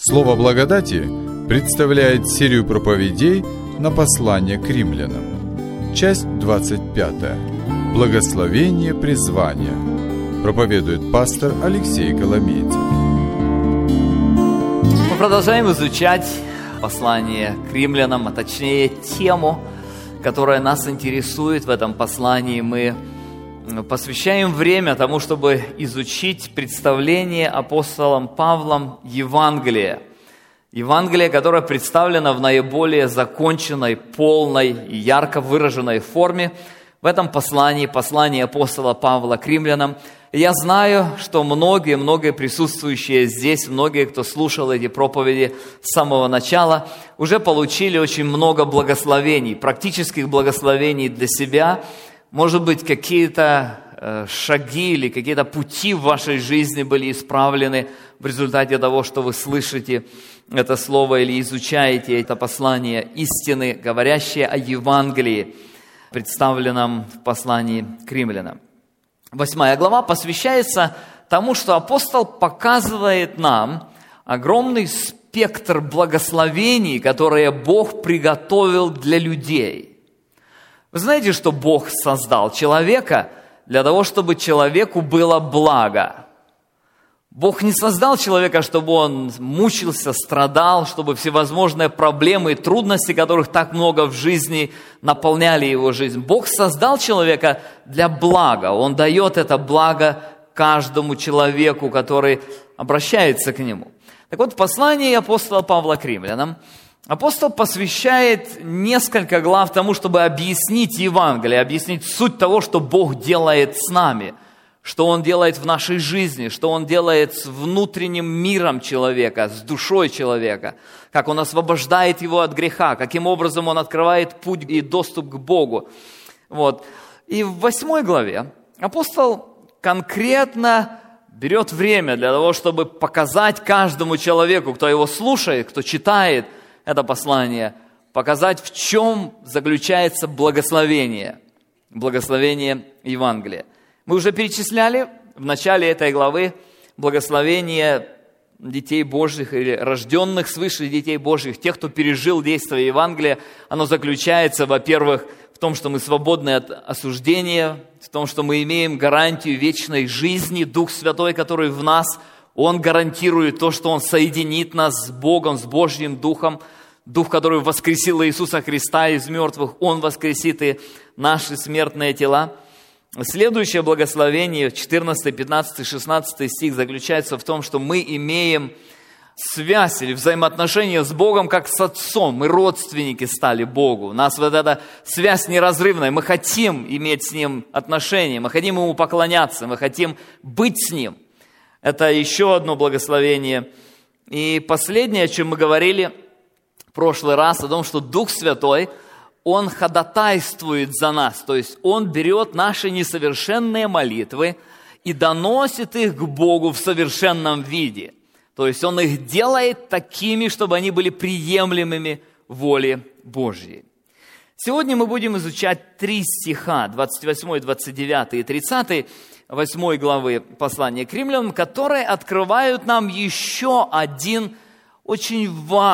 Слово благодати представляет серию проповедей на послание к римлянам. Часть 25. Благословение призвания. Проповедует пастор Алексей Коломейцев. Мы продолжаем изучать послание к римлянам, а точнее тему, которая нас интересует в этом послании. Мы посвящаем время тому, чтобы изучить представление апостолом Павлом Евангелия. Евангелие, которое представлено в наиболее законченной, полной и ярко выраженной форме в этом послании, послании апостола Павла к римлянам. Я знаю, что многие присутствующие здесь, многие, кто слушал эти проповеди с самого начала, уже получили очень много благословений, практических благословений для себя. Может быть, какие-то шаги или какие-то пути в вашей жизни были исправлены в результате того, что вы слышите это слово или изучаете это послание истины, говорящее о Евангелии, представленном в послании к римлянам. 8 глава посвящается тому, что апостол показывает нам огромный спектр благословений, которые Бог приготовил для людей. Вы знаете, что Бог создал человека для того, чтобы человеку было благо. Бог не создал человека, чтобы он мучился, страдал, чтобы всевозможные проблемы и трудности, которых так много в жизни, наполняли его жизнь. Бог создал человека для блага. Он дает это благо каждому человеку, который обращается к нему. Так вот, в послании апостола Павла к римлянам апостол посвящает несколько глав тому, чтобы объяснить Евангелие, объяснить суть того, что Бог делает с нами, что Он делает в нашей жизни, что Он делает с внутренним миром человека, с душой человека, как Он освобождает его от греха, каким образом Он открывает путь и доступ к Богу. Вот. И в 8 главе апостол конкретно берет время для того, чтобы показать каждому человеку, кто его слушает, кто читает это послание, показать, в чем заключается благословение Евангелия. Мы уже перечисляли в начале этой главы благословение детей Божьих или рожденных свыше детей Божьих, тех, кто пережил действие Евангелия. Оно заключается, во-первых, в том, что мы свободны от осуждения, в том, что мы имеем гарантию вечной жизни, Дух Святой, который в нас, Он гарантирует то, что Он соединит нас с Богом, с Божьим Духом. Дух, который воскресил Иисуса Христа из мертвых, Он воскресит и наши смертные тела. Следующее благословение, 14, 15, 16 стих, заключается в том, что мы имеем связь или взаимоотношения с Богом, как с Отцом. Мы родственники стали Богу. У нас вот эта связь неразрывная. Мы хотим иметь с Ним отношения, мы хотим Ему поклоняться, мы хотим быть с Ним. Это еще одно благословение. И последнее, о чем мы говорили в прошлый раз, о том, что Дух Святой, Он ходатайствует за нас. То есть Он берет наши несовершенные молитвы и доносит их к Богу в совершенном виде. То есть Он их делает такими, чтобы они были приемлемыми воле Божьей. Сегодня мы будем изучать 3 стиха, 28, 29 и 30, 8 главы послания к римлянам, которые открывают нам еще один очень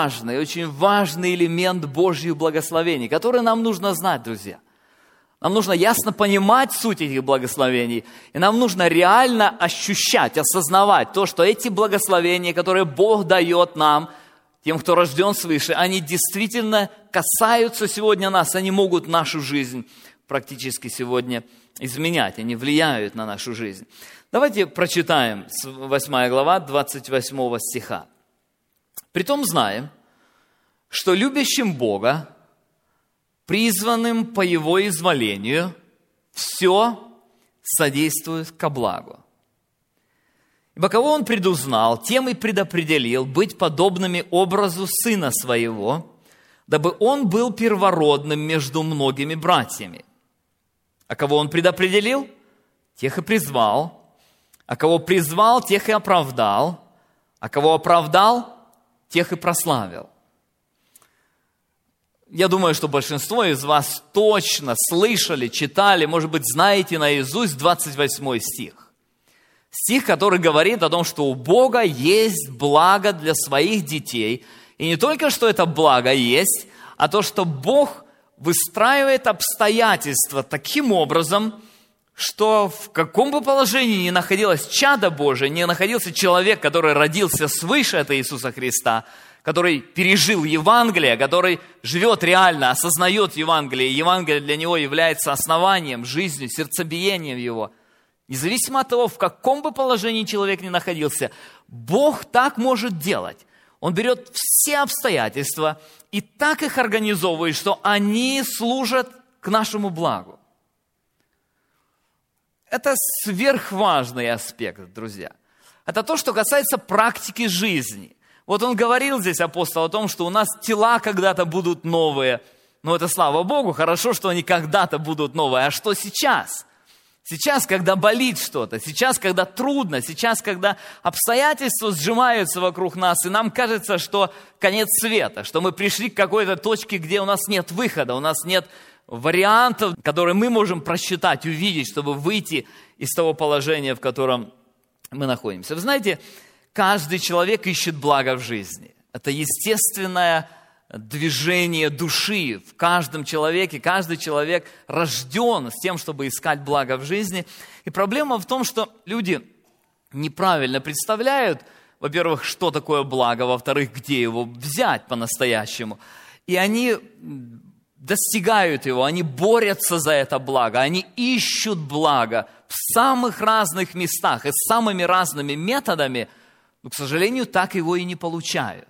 важный элемент Божьих благословений, который нам нужно знать, друзья. Нам нужно ясно понимать суть этих благословений, и нам нужно реально ощущать, осознавать то, что эти благословения, которые Бог дает нам, тем, кто рожден свыше, они действительно касаются сегодня нас, они могут нашу жизнь практически сегодня изменять, они влияют на нашу жизнь. Давайте прочитаем 8 глава 28 стиха. «Притом знаем, что любящим Бога, призванным по Его изволению, все содействует ко благу. Ибо кого Он предузнал, тем и предопределил быть подобными образу Сына Своего, дабы Он был первородным между многими братьями. А кого Он предопределил, тех и призвал, а кого призвал, тех и оправдал, а кого оправдал, тех и прославил». Я думаю, что большинство из вас точно слышали, читали, может быть, знаете наизусть 28 стих. Стих, который говорит о том, что у Бога есть благо для своих детей. И не только, что это благо есть, а то, что Бог выстраивает обстоятельства таким образом, что в каком бы положении ни находилось чадо Божие, не находился человек, который родился свыше от Иисуса Христа, который пережил Евангелие, который живет реально, осознает Евангелие, и Евангелие для него является основанием, жизнью, сердцебиением его. Независимо от того, в каком бы положении человек ни находился, Бог так может делать. Он берет все обстоятельства и так их организовывает, что они служат к нашему благу. Это сверхважный аспект, друзья. Это то, что касается практики жизни. Вот он говорил здесь, апостол, о том, что у нас тела когда-то будут новые. Но это слава Богу, хорошо, что они когда-то будут новые. А что сейчас? Сейчас, когда болит что-то, сейчас, когда трудно, сейчас, когда обстоятельства сжимаются вокруг нас, и нам кажется, что конец света, что мы пришли к какой-то точке, где у нас нет выхода, у нас нет вариантов, которые мы можем просчитать, увидеть, чтобы выйти из того положения, в котором мы находимся. Вы знаете, каждый человек ищет благо в жизни. Это естественное движение души в каждом человеке. Каждый человек рожден с тем, чтобы искать благо в жизни. И проблема в том, что люди неправильно представляют, во-первых, что такое благо, во-вторых, где его взять по-настоящему. И они достигают его, они борются за это благо, они ищут благо в самых разных местах и с самыми разными методами, но, к сожалению, так его и не получают.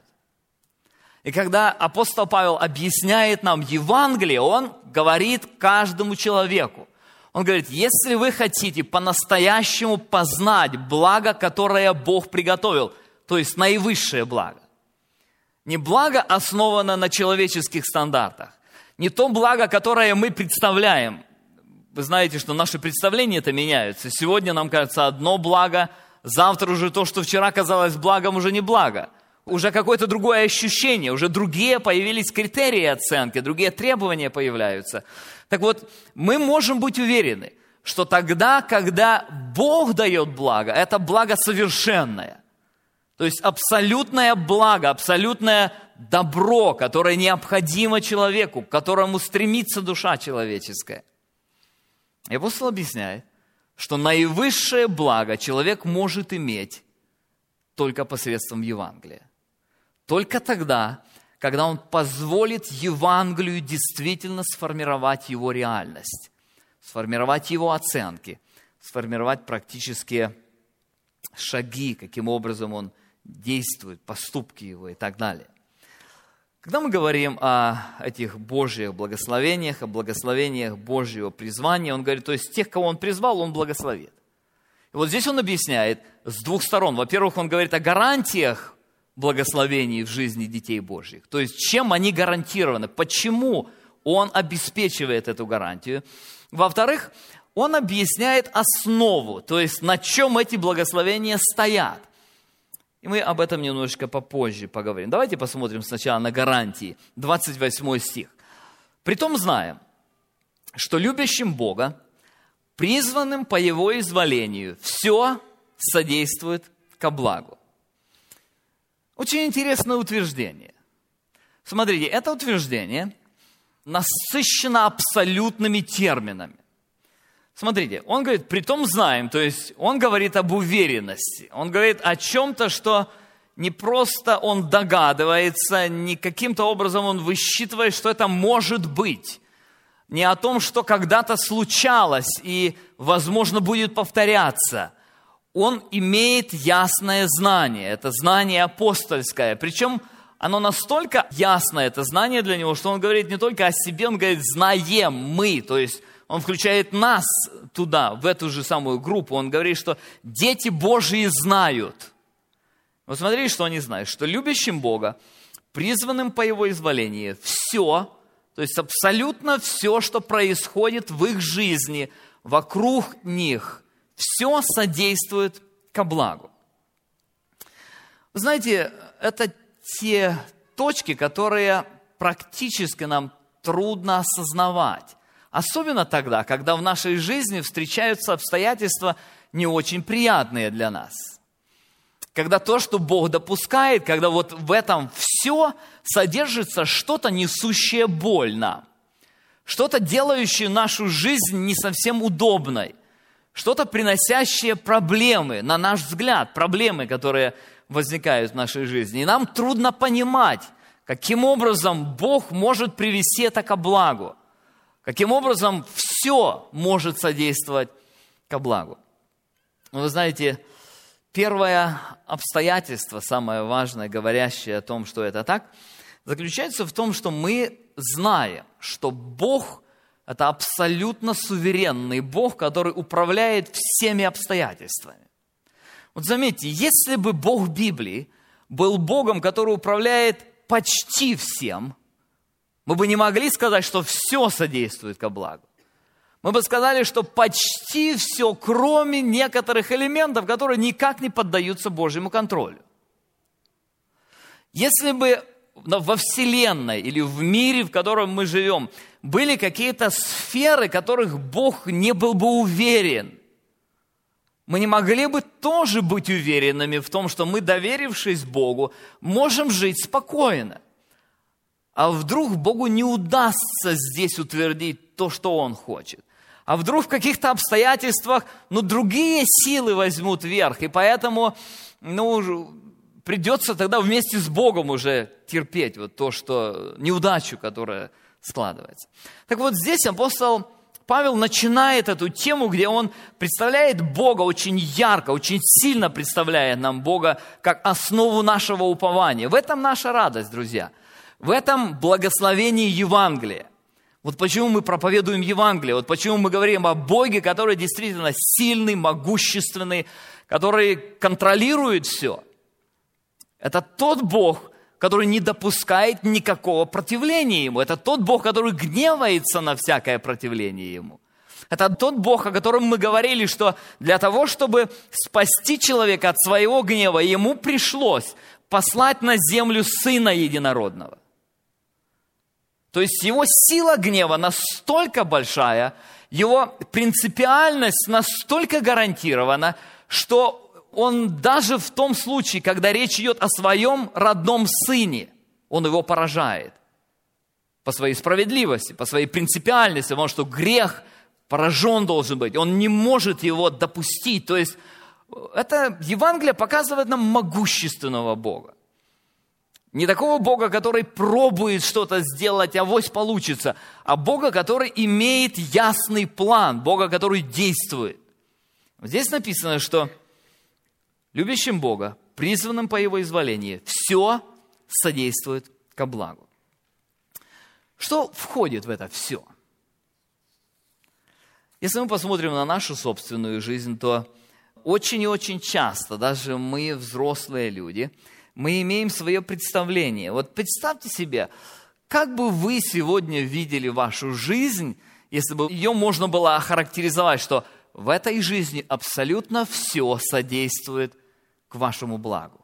И когда апостол Павел объясняет нам Евангелие, он говорит каждому человеку. Он говорит, если вы хотите по-настоящему познать благо, которое Бог приготовил, то есть наивысшее благо, не благо основано на человеческих стандартах, не то благо, которое мы представляем. Вы знаете, что наши представления-то меняются. Сегодня нам кажется одно благо, завтра уже то, что вчера казалось благом, уже не благо. Уже какое-то другое ощущение, уже другие появились критерии оценки, другие требования появляются. Так вот, мы можем быть уверены, что тогда, когда Бог дает благо, это благо совершенное. То есть абсолютное благо, абсолютное добро, которое необходимо человеку, к которому стремится душа человеческая. И апостол объясняет, что наивысшее благо человек может иметь только посредством Евангелия. Только тогда, когда он позволит Евангелию действительно сформировать его реальность, сформировать его оценки, сформировать практические шаги, каким образом он действует, поступки его и так далее. Когда мы говорим о этих Божьих благословениях, о благословениях Божьего призвания, он говорит, то есть тех, кого он призвал, он благословит. И вот здесь он объясняет с двух сторон. Во-первых, он говорит о гарантиях благословений в жизни детей Божьих. То есть, чем они гарантированы, почему он обеспечивает эту гарантию. Во-вторых, он объясняет основу, то есть, на чем эти благословения стоят. И мы об этом немножечко попозже поговорим. Давайте посмотрим сначала на гарантии. 28 стих. «Притом знаем, что любящим Бога, призванным по Его изволению, все содействует ко благу». Очень интересное утверждение. Смотрите, это утверждение насыщено абсолютными терминами. Смотрите, он говорит, притом знаем, то есть он говорит об уверенности. Он говорит о чем-то, что не просто он догадывается, не каким-то образом он высчитывает, что это может быть. Не о том, что когда-то случалось и, возможно, будет повторяться. Он имеет ясное знание, это знание апостольское. Причем оно настолько ясное, это знание для него, что он говорит не только о себе, он говорит, знаем мы. То есть он включает нас туда, в эту же самую группу. Он говорит, что дети Божьи знают. Вот смотрите, что они знают, что любящим Бога, призванным по Его изволению, все, то есть абсолютно все, что происходит в их жизни, вокруг них, все содействует ко благу. Вы знаете, это те точки, которые практически нам трудно осознавать. Особенно тогда, когда в нашей жизни встречаются обстоятельства не очень приятные для нас. Когда то, что Бог допускает, когда вот в этом все содержится что-то, несущее боль нам, что-то, делающее нашу жизнь не совсем удобной, что-то, приносящее проблемы, на наш взгляд, проблемы, которые возникают в нашей жизни. И нам трудно понимать, каким образом Бог может привести это ко благу, каким образом все может содействовать ко благу. Вы знаете, первое обстоятельство, самое важное, говорящее о том, что это так, заключается в том, что мы знаем, что Бог – это абсолютно суверенный Бог, который управляет всеми обстоятельствами. Вот заметьте, если бы Бог Библии был Богом, который управляет почти всем, мы бы не могли сказать, что все содействует ко благу. Мы бы сказали, что почти все, кроме некоторых элементов, которые никак не поддаются Божьему контролю. Если бы во Вселенной или в мире, в котором мы живем, были какие-то сферы, в которых Бог не был бы уверен, мы не могли бы тоже быть уверенными в том, что мы, доверившись Богу, можем жить спокойно. А вдруг Богу не удастся здесь утвердить то, что Он хочет? А вдруг в каких-то обстоятельствах, другие силы возьмут верх, и поэтому, придется тогда вместе с Богом уже терпеть вот то, что неудачу, которая складывается. Так вот здесь апостол Павел начинает эту тему, где он представляет Бога очень ярко, очень сильно представляет нам Бога как основу нашего упования. В этом наша радость, друзья. В этом благословении Евангелия. Вот почему мы проповедуем Евангелие, вот почему мы говорим о Боге, который действительно сильный, могущественный, который контролирует все. Это тот Бог, который не допускает никакого противления Ему. Это тот Бог, который гневается на всякое противление Ему. Это тот Бог, о котором мы говорили, что для того, чтобы спасти человека от своего гнева, Ему пришлось послать на землю Сына Единородного. То есть Его сила гнева настолько большая, Его принципиальность настолько гарантирована, что Он даже в том случае, когда речь идет о Своем родном Сыне, Он его поражает по своей справедливости, по своей принципиальности, потому что грех поражен должен быть, Он не может его допустить. То есть это Евангелие показывает нам могущественного Бога. Не такого Бога, который пробует что-то сделать, авось получится, а Бога, который имеет ясный план, Бога, который действует. Здесь написано, что любящим Бога, призванным по Его изволению, все содействует ко благу. Что входит в это все? Если мы посмотрим на нашу собственную жизнь, то очень и очень часто, даже мы, взрослые люди, мы имеем свое представление. Вот представьте себе, как бы вы сегодня видели вашу жизнь, если бы ее можно было охарактеризовать, что в этой жизни абсолютно все содействует к вашему благу.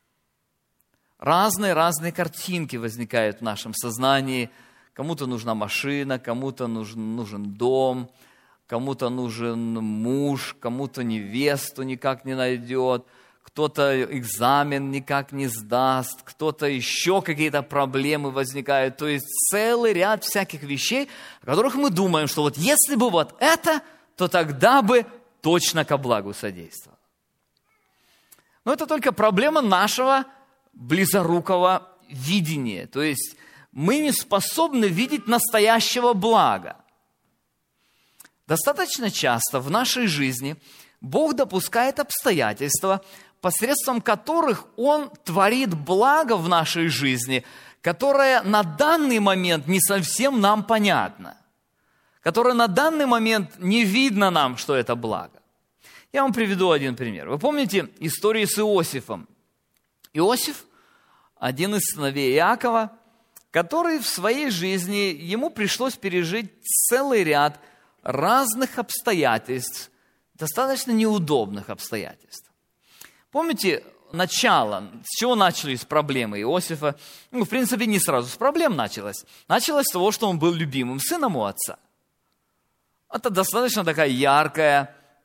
Разные картинки возникают в нашем сознании. Кому-то нужна машина, кому-то нужен дом, кому-то нужен муж, кому-то невесту никак не найдет, кто-то экзамен никак не сдаст, кто-то еще какие-то проблемы возникают. То есть целый ряд всяких вещей, о которых мы думаем, что вот если бы вот это, то тогда бы точно ко благу содействовало. Но это только проблема нашего близорукого видения. То есть мы не способны видеть настоящего блага. Достаточно часто в нашей жизни Бог допускает обстоятельства, посредством которых Он творит благо в нашей жизни, которое на данный момент не совсем нам понятно, которое на данный момент не видно нам, что это благо. Я вам приведу один пример. Вы помните историю с Иосифом? Иосиф, один из сыновей Иакова, который в своей жизни, ему пришлось пережить целый ряд разных обстоятельств, достаточно неудобных обстоятельств. Помните начало, с чего начались проблемы Иосифа? В принципе, не сразу с проблем началось. Началось с того, что он был любимым сыном у отца. Это достаточно такая яркая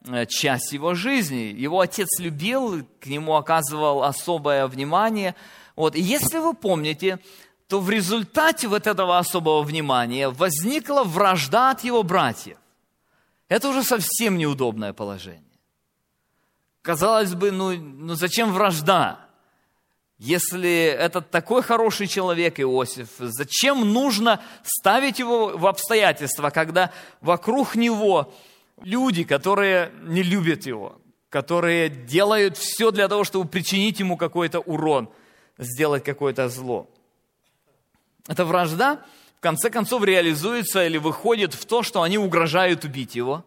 часть его жизни. Его отец любил, к нему оказывал особое внимание. И если вы помните, то в результате вот этого особого внимания возникла вражда от его братьев. Это уже совсем неудобное положение. Казалось бы, зачем вражда? Если это такой хороший человек, Иосиф, зачем нужно ставить его в обстоятельства, когда вокруг него люди, которые не любят его, которые делают все для того, чтобы причинить ему какой-то урон, сделать какое-то зло? Эта вражда, в конце концов, реализуется или выходит в то, что они угрожают убить его.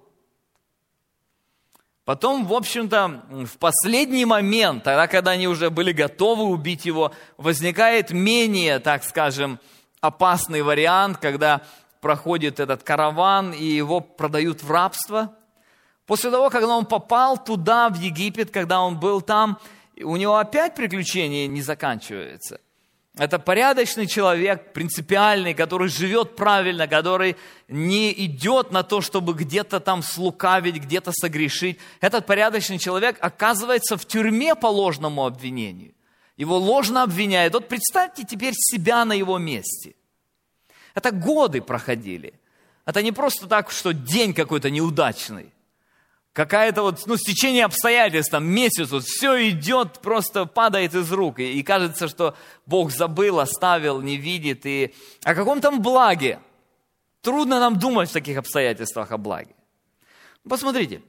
Потом, в общем-то, в последний момент, тогда, когда они уже были готовы убить его, возникает менее, так скажем, опасный вариант, когда проходит этот караван, и его продают в рабство. После того, когда он попал туда, в Египет, когда он был там, у него опять приключения не заканчиваются. Это порядочный человек, принципиальный, который живет правильно, который не идет на то, чтобы где-то там слукавить, где-то согрешить. Этот порядочный человек оказывается в тюрьме по ложному обвинению. Его ложно обвиняют. Вот представьте теперь себя на его месте. Это годы проходили. Это не просто так, что день какой-то неудачный. Какая-то стечение обстоятельств, месяц, все идет, просто падает из рук. И кажется, что Бог забыл, оставил, не видит. И о каком там благе? Трудно нам думать в таких обстоятельствах о благе. Посмотрите,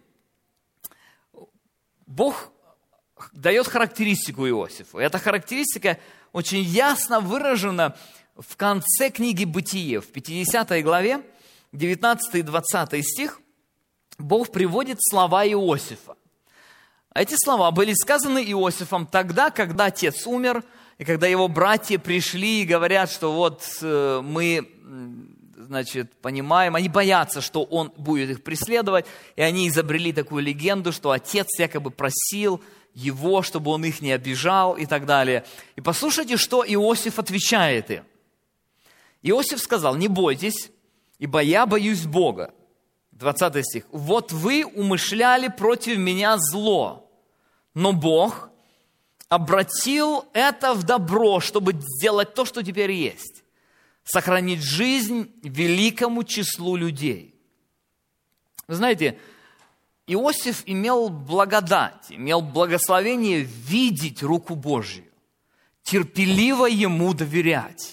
Бог дает характеристику Иосифу. Эта характеристика очень ясно выражена в конце книги «Бытие», в 50 главе, 19 и 20 стих. Бог приводит слова Иосифа. Эти слова были сказаны Иосифом тогда, когда отец умер, и когда его братья пришли и говорят, что мы, понимаем, они боятся, что он будет их преследовать, и они изобрели такую легенду, что отец якобы просил его, чтобы он их не обижал и так далее. И послушайте, что Иосиф отвечает им. Иосиф сказал: «Не бойтесь, ибо я боюсь Бога». 20 стих. «Вот вы умышляли против меня зло, но Бог обратил это в добро, чтобы сделать то, что теперь есть, сохранить жизнь великому числу людей». Вы знаете, Иосиф имел благодать, имел благословение видеть руку Божью, терпеливо ему доверять.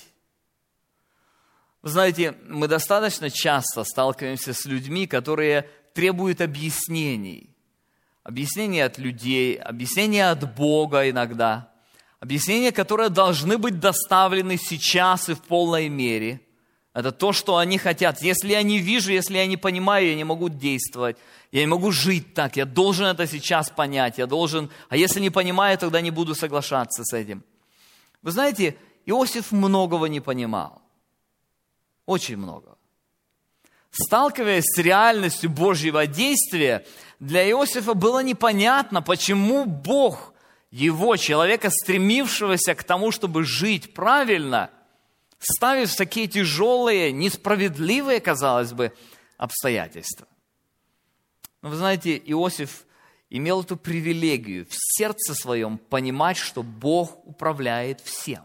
Вы знаете, мы достаточно часто сталкиваемся с людьми, которые требуют объяснений. Объяснения от людей, объяснения от Бога иногда. Объяснения, которые должны быть доставлены сейчас и в полной мере. Это то, что они хотят. Если я не вижу, если я не понимаю, я не могу действовать. Я не могу жить так. Я должен это сейчас понять. А если не понимаю, тогда не буду соглашаться с этим. Вы знаете, Иосиф многого не понимал. Очень много. Сталкиваясь с реальностью Божьего действия, для Иосифа было непонятно, почему Бог его, человека, стремившегося к тому, чтобы жить правильно, ставит в такие тяжелые, несправедливые, казалось бы, обстоятельства. Но вы знаете, Иосиф имел эту привилегию в сердце своем понимать, что Бог управляет всем.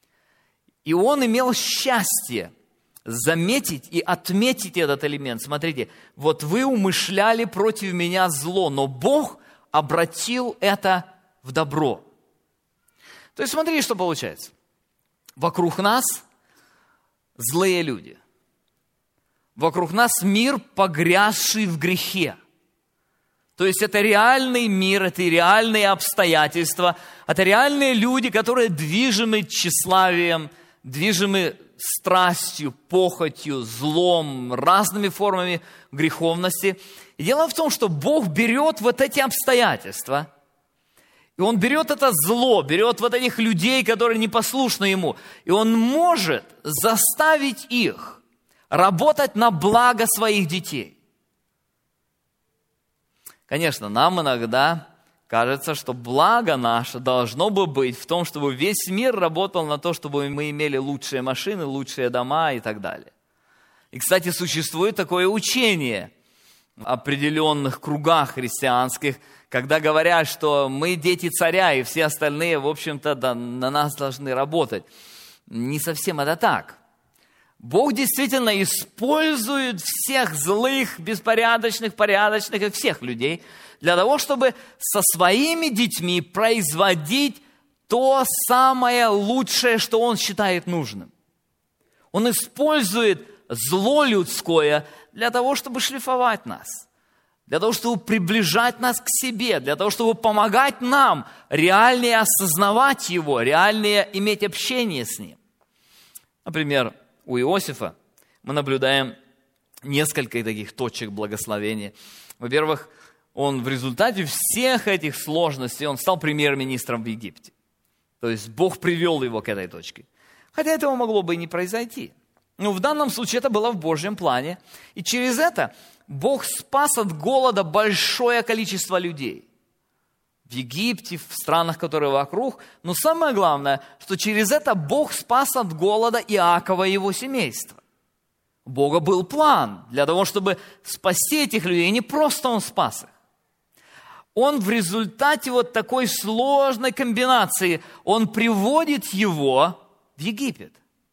И он имел счастье заметить и отметить этот элемент. Смотрите, вот вы умышляли против меня зло, но Бог обратил это в добро. То есть смотрите, что получается. Вокруг нас злые люди. Вокруг нас мир, погрязший в грехе. То есть это реальный мир, это реальные обстоятельства, это реальные люди, которые движимы тщеславием, движимы страстью, похотью, злом, разными формами греховности. И дело в том, что Бог берет вот эти обстоятельства, и Он берет это зло, берет вот этих людей, которые непослушны Ему, и Он может заставить их работать на благо своих детей. Конечно, нам иногда кажется, что благо наше должно бы быть в том, чтобы весь мир работал на то, чтобы мы имели лучшие машины, лучшие дома и так далее. И, кстати, существует такое учение. определенных кругах христианских, когда говорят, что мы дети царя, и все остальные, в общем-то, на нас должны работать. Не совсем это так. Бог действительно использует всех злых, беспорядочных, порядочных и всех людей для того, чтобы со своими детьми производить то самое лучшее, что Он считает нужным. Он использует зло людское для того, чтобы шлифовать нас, для того, чтобы приближать нас к себе, для того, чтобы помогать нам реальнее осознавать Его, реальнее иметь общение с Ним. Например, у Иосифа мы наблюдаем несколько таких точек благословения. Во-первых, он в результате всех этих сложностей, он стал премьер-министром в Египте. То есть Бог привел его к этой точке. Хотя этого могло бы и не произойти. Но в данном случае это было в Божьем плане. И через это Бог спас от голода большое количество людей. В Египте, в странах, которые вокруг. Но самое главное, что через это Бог спас от голода Иакова и его семейства. У Бога был план для того, чтобы спасти этих людей. И не просто Он спас их. Он в результате вот такой сложной комбинации, он приводит его в Египет.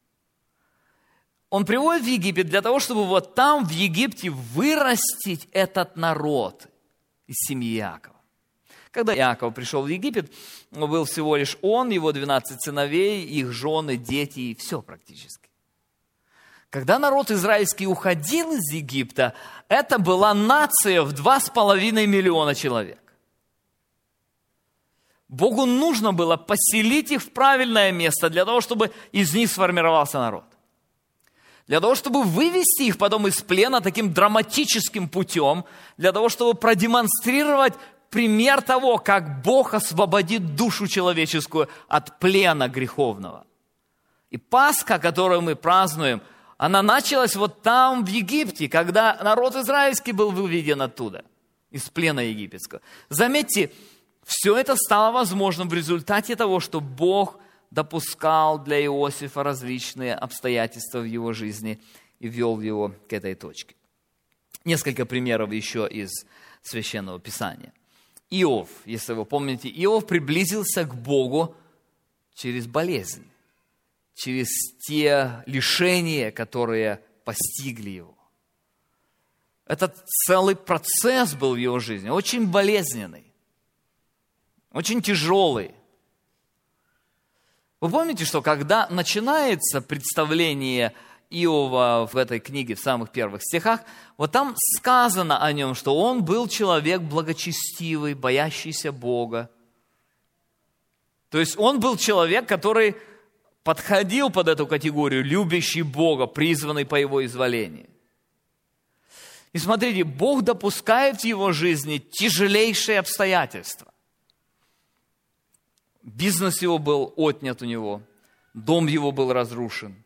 Он приводит в Египет для того, чтобы вот там, в Египте, вырастить этот народ из семьи Иакова. Когда Иаков пришел в Египет, был всего лишь он, его 12 сыновей, их жены, дети и все практически. Когда народ израильский уходил из Египта, это была нация в 2,5 миллиона человек. Богу нужно было поселить их в правильное место для того, чтобы из них сформировался народ. Для того, чтобы вывести их потом из плена таким драматическим путем, для того, чтобы продемонстрировать пример того, как Бог освободит душу человеческую от плена греховного. И Пасха, которую мы празднуем, она началась вот там, в Египте, когда народ израильский был выведен оттуда, из плена египетского. Заметьте, все это стало возможным в результате того, что Бог допускал для Иосифа различные обстоятельства в его жизни и вел его к этой точке. Несколько примеров еще из Священного Писания. Иов, если вы помните, Иов приблизился к Богу через болезнь, через те лишения, которые постигли его. Этот целый процесс был в его жизни, очень болезненный. Очень тяжелый. Вы помните, что когда начинается представление Иова в этой книге, в самых первых стихах, вот там сказано о нем, что он был человек благочестивый, боящийся Бога. То есть он был человек, который подходил под эту категорию, любящий Бога, призванный по Его изволению. И смотрите, Бог допускает в его жизни тяжелейшие обстоятельства. Бизнес его был отнят у него, дом его был разрушен,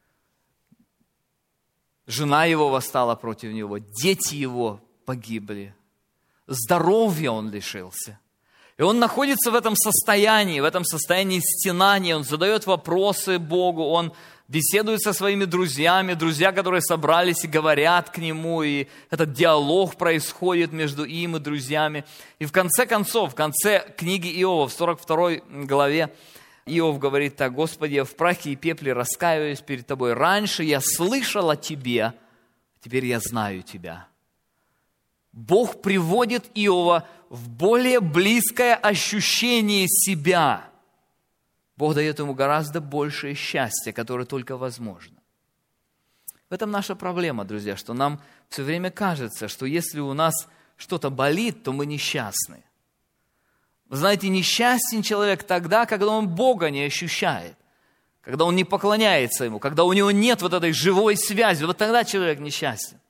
жена его восстала против него, дети его погибли, здоровья он лишился. И он находится в этом состоянии стенания, он задает вопросы Богу, он беседует со своими друзьями, друзья, которые собрались и говорят к нему, и этот диалог происходит между им и друзьями. И в конце концов, в конце книги Иова, в 42 главе, Иов говорит так: «Господи, я в прахе и пепле раскаиваюсь перед Тобой. Раньше я слышал о Тебе, теперь я знаю Тебя». Бог приводит Иова в более близкое ощущение себя. Бог дает ему гораздо большее счастье, которое только возможно. В этом наша проблема, друзья, что нам все время кажется, что если у нас что-то болит, то мы несчастны. Вы знаете, несчастен человек тогда, когда он Бога не ощущает, когда он не поклоняется Ему, когда у него нет вот этой живой связи, вот тогда человек несчастен.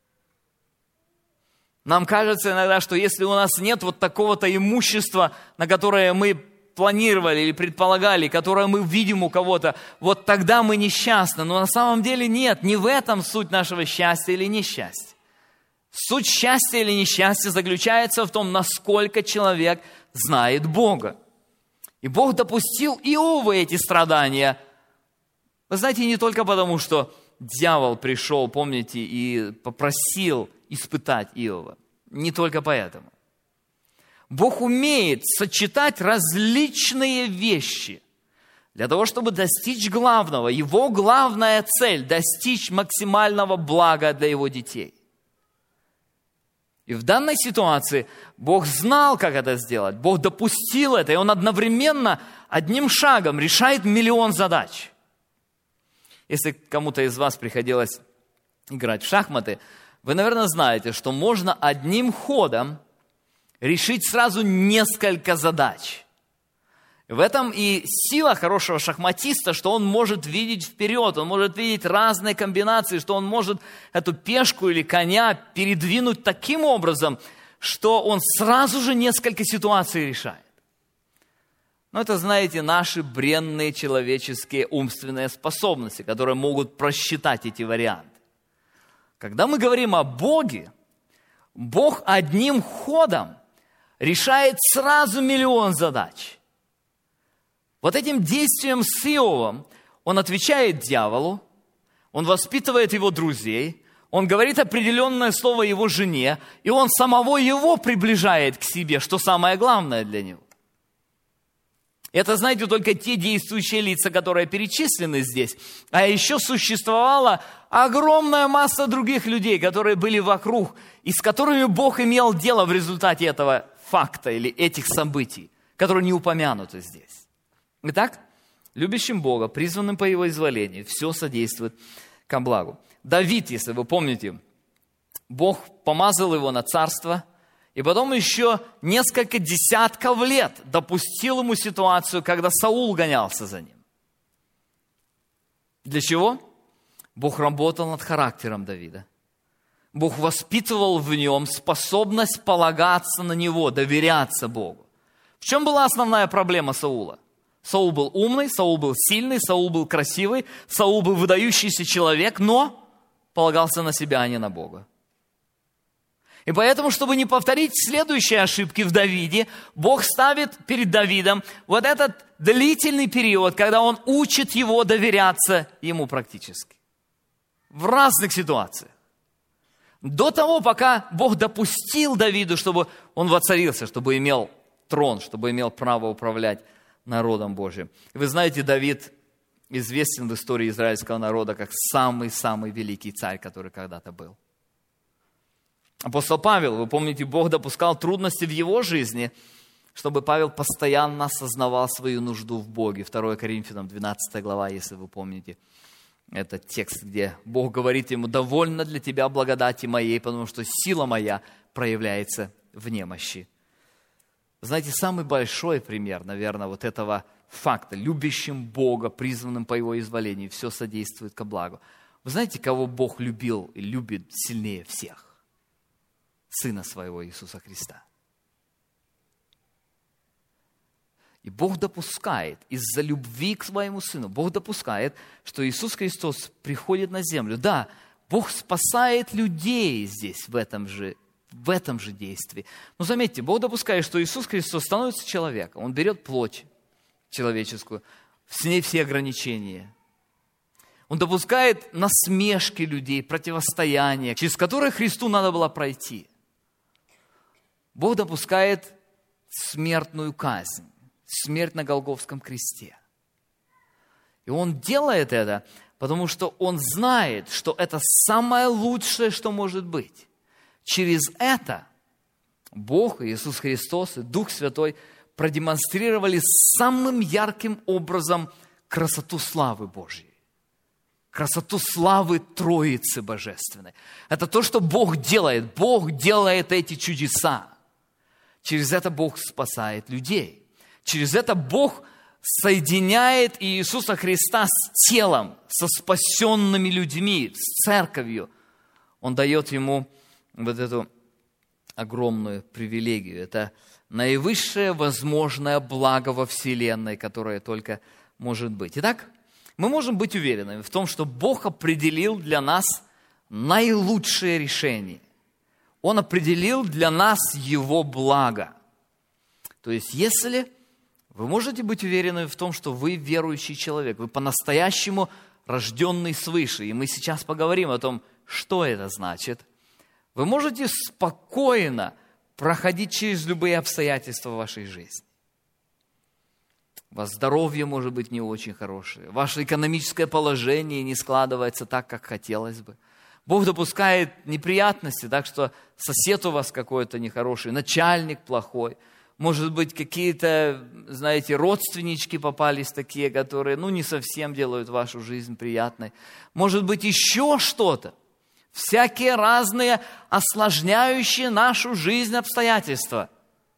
Нам кажется иногда, что если у нас нет вот такого-то имущества, на которое мы планировали или предполагали, которое мы видим у кого-то, вот тогда мы несчастны. Но на самом деле нет, не в этом суть нашего счастья или несчастья. Суть счастья или несчастья заключается в том, насколько человек знает Бога. И Бог допустил Иову эти страдания. Вы знаете, не только потому, что дьявол пришел, помните, и попросил испытать Иова. Не только поэтому. Бог умеет сочетать различные вещи для того, чтобы достичь главного. Его главная цель – достичь максимального блага для его детей. И в данной ситуации Бог знал, как это сделать. Бог допустил это, и Он одновременно одним шагом решает миллион задач. Если кому-то из вас приходилось играть в шахматы, вы, наверное, знаете, что можно одним ходом решить сразу несколько задач. В этом и сила хорошего шахматиста, что он может видеть вперед, он может видеть разные комбинации, что он может эту пешку или коня передвинуть таким образом, что он сразу же несколько ситуаций решает. Но это, знаете, наши бренные человеческие умственные способности, которые могут просчитать эти варианты. Когда мы говорим о Боге, Бог одним ходом решает сразу миллион задач. Вот этим действием с Иовом он отвечает дьяволу, он воспитывает его друзей, он говорит определенное слово его жене, и он самого его приближает к себе, что самое главное для него. Это, знаете, только те действующие лица, которые перечислены здесь. А еще существовала огромная масса других людей, которые были вокруг, и с которыми Бог имел дело в результате этого факта или этих событий, которые не упомянуты здесь. Итак, любящим Бога, призванным по Его изволению, все содействует ко благу. Давид, если вы помните, Бог помазал его на царство, и потом еще несколько десятков лет допустил ему ситуацию, когда Саул гонялся за ним. Для чего? Бог работал над характером Давида. Бог воспитывал в нем способность полагаться на него, доверяться Богу. В чем была основная проблема Саула? Саул был умный, Саул был сильный, Саул был красивый, Саул был выдающийся человек, но полагался на себя, а не на Бога. И поэтому, чтобы не повторить следующие ошибки в Давиде, Бог ставит перед Давидом вот этот длительный период, когда Он учит его доверяться ему практически. В разных ситуациях. До того, пока Бог допустил Давиду, чтобы он воцарился, чтобы имел трон, чтобы имел право управлять народом Божьим. И вы знаете, Давид известен в истории израильского народа как самый-самый великий царь, который когда-то был. Апостол Павел, вы помните, Бог допускал трудности в его жизни, чтобы Павел постоянно осознавал свою нужду в Боге. 2 Коринфянам 12 глава, если вы помните, это текст, где Бог говорит ему: «Довольно для тебя благодати моей, потому что сила моя проявляется в немощи». Знаете, самый большой пример, наверное, вот этого факта, любящим Бога, призванным по Его изволению, все содействует ко благу. Вы знаете, кого Бог любил и любит сильнее всех? Сына Своего Иисуса Христа. И Бог допускает, из-за любви к Своему Сыну, Бог допускает, что Иисус Христос приходит на землю. Да, Бог спасает людей здесь, в этом же действии. Но заметьте, Бог допускает, что Иисус Христос становится человеком. Он берет плоть человеческую, с ней все ограничения. Он допускает насмешки людей, противостояния, через которые Христу надо было пройти. Бог допускает смертную казнь, смерть на Голгофском кресте. И Он делает это, потому что Он знает, что это самое лучшее, что может быть. Через это Бог, Иисус Христос и Дух Святой продемонстрировали самым ярким образом красоту славы Божьей. Красоту славы Троицы Божественной. Это то, что Бог делает. Бог делает эти чудеса. Через это Бог спасает людей. Через это Бог соединяет Иисуса Христа с телом, со спасенными людьми, с церковью. Он дает ему вот эту огромную привилегию. Это наивысшее возможное благо во Вселенной, которое только может быть. Итак, мы можем быть уверенными в том, что Бог определил для нас наилучшее решение. Он определил для нас Его благо. То есть, если вы можете быть уверены в том, что вы верующий человек, вы по-настоящему рожденный свыше, и мы сейчас поговорим о том, что это значит, Вы можете спокойно проходить через любые обстоятельства вашей жизни. У вас здоровье может быть не очень хорошее, ваше экономическое положение не складывается так, как хотелось бы. Бог допускает неприятности, так что сосед у вас какой-то нехороший, начальник плохой. Может быть, какие-то, знаете, родственнички попались такие, которые, не совсем делают вашу жизнь приятной. Может быть, еще что-то. Всякие разные осложняющие нашу жизнь обстоятельства.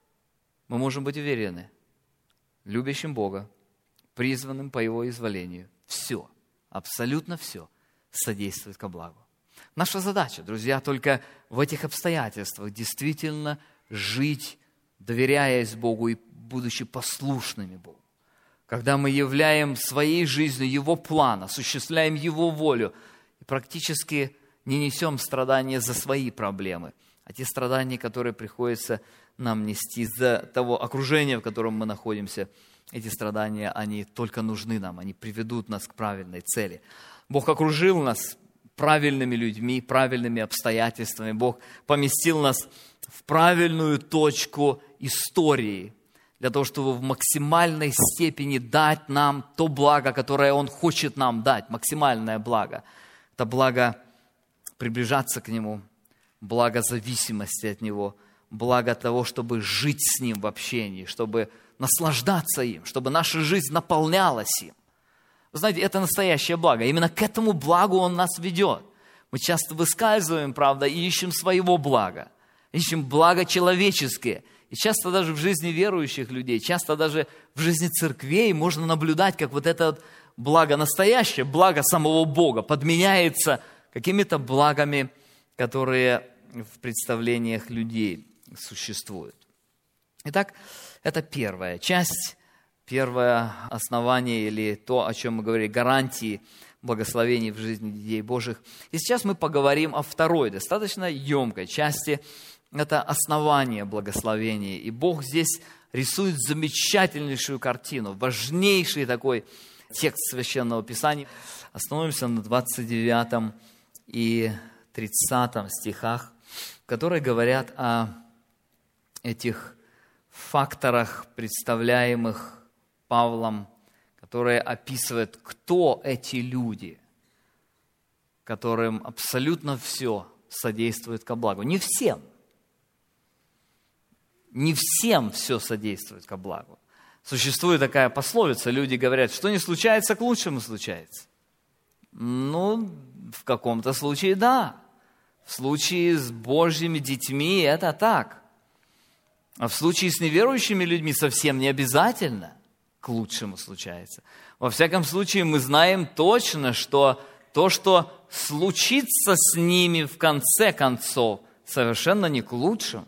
Мы можем быть уверены, любящим Бога, призванным по Его изволению, все, абсолютно все содействует ко благу. Наша задача, друзья, только в этих обстоятельствах действительно жить, доверяясь Богу и будучи послушными Богу. Когда мы являем своей жизнью Его план, осуществляем Его волю и практически не несем страдания за свои проблемы, а те страдания, которые приходится нам нести из-за того окружения, в котором мы находимся, эти страдания, они только нужны нам, они приведут нас к правильной цели. Бог окружил нас правильными людьми, правильными обстоятельствами. Бог поместил нас в правильную точку истории для того, чтобы в максимальной степени дать нам то благо, которое Он хочет нам дать, максимальное благо. Это благо приближаться к Нему, благо зависимости от Него, благо того, чтобы жить с Ним в общении, чтобы наслаждаться им, чтобы наша жизнь наполнялась им. Вы знаете, это настоящее благо. Именно к этому благу Он нас ведет. Мы часто выскальзываем, правда, и ищем своего блага. Ищем благо человеческие. И часто даже в жизни верующих людей, часто даже в жизни церквей можно наблюдать, как вот это благо, настоящее благо самого Бога подменяется какими-то благами, которые в представлениях людей существуют. Итак, это первая часть. Первое основание или то, о чем мы говорили, гарантии благословений в жизни детей Божьих. И сейчас мы поговорим о второй, достаточно емкой части. Это основание благословения. И Бог здесь рисует замечательнейшую картину, важнейший такой текст Священного Писания. Остановимся на 29 и 30 стихах, которые говорят о этих факторах, представляемых Павлом, которые описывают, кто эти люди, которым абсолютно все содействует ко благу. Не всем. Не всем все содействует ко благу. Существует такая пословица, люди говорят, что не случается, к лучшему случается. В каком-то случае да. В случае с Божьими детьми это так. А в случае с неверующими людьми совсем не обязательно к лучшему случается. Во всяком случае, мы знаем точно, что то, что случится с ними в конце концов, совершенно не к лучшему.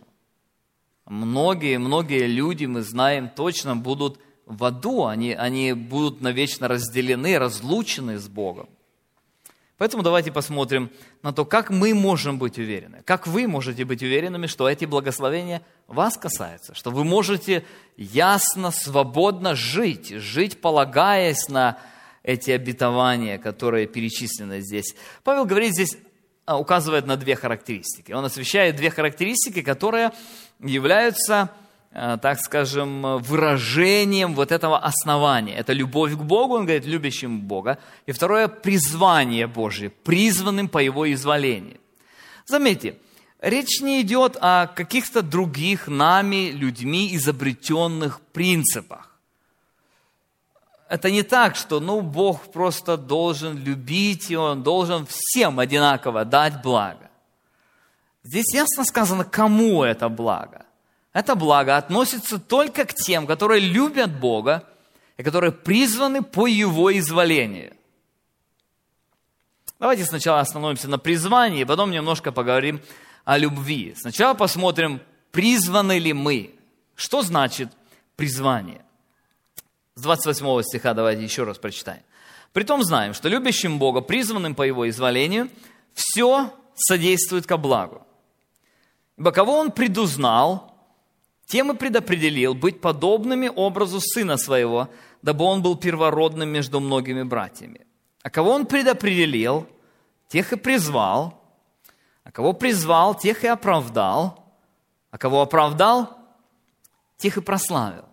Многие люди, мы знаем точно, будут в аду, они будут навечно разделены, разлучены с Богом. Поэтому давайте посмотрим на то, как мы можем быть уверены. Как вы можете быть уверенными, что эти благословения вас касаются, что вы можете ясно, свободно жить, полагаясь на эти обетования, которые перечислены здесь. Павел говорит здесь, указывает на две характеристики. Он освещает две характеристики, которые являются, так скажем, выражением вот этого основания. Это любовь к Богу, он говорит, любящим Бога. И второе, призвание Божие, призванным по Его изволению. Заметьте, речь не идет о каких-то других нами, людьми, изобретенных принципах. Это не так, что Бог просто должен любить, и Он должен всем одинаково дать благо. Здесь ясно сказано, кому это благо. Это благо относится только к тем, которые любят Бога и которые призваны по Его изволению. Давайте сначала остановимся на призвании, потом немножко поговорим о любви. Сначала посмотрим, призваны ли мы. Что значит призвание? С 28 стиха давайте еще раз прочитаем. «Притом знаем, что любящим Бога, призванным по Его изволению, все содействует ко благу. Ибо кого Он предузнал, тем и предопределил быть подобными образу Сына Своего, дабы Он был первородным между многими братьями. А кого Он предопределил, тех и призвал, А кого призвал, тех и оправдал. А кого оправдал, тех и прославил.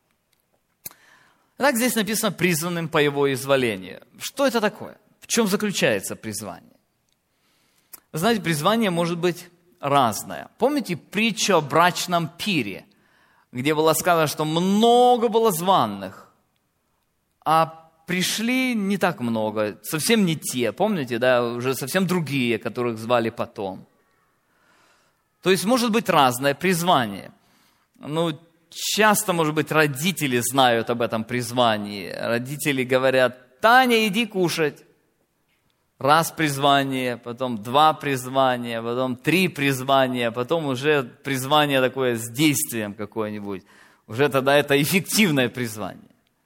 Так здесь написано «призванным по его изволению». Что это такое? В чем заключается призвание? Вы знаете, призвание может быть разное. Помните притчу о брачном пире, где было сказано, что много было званых, а пришли не так много, совсем не те, помните, да, уже совсем другие, которых звали потом. То есть может быть разное призвание. Часто, может быть, родители знают об этом призвании. Родители говорят: «Таня, иди кушать». Раз призвание, потом 2 призвания, потом 3 призвания, потом уже призвание такое с действием какое-нибудь. Уже тогда это эффективное призвание.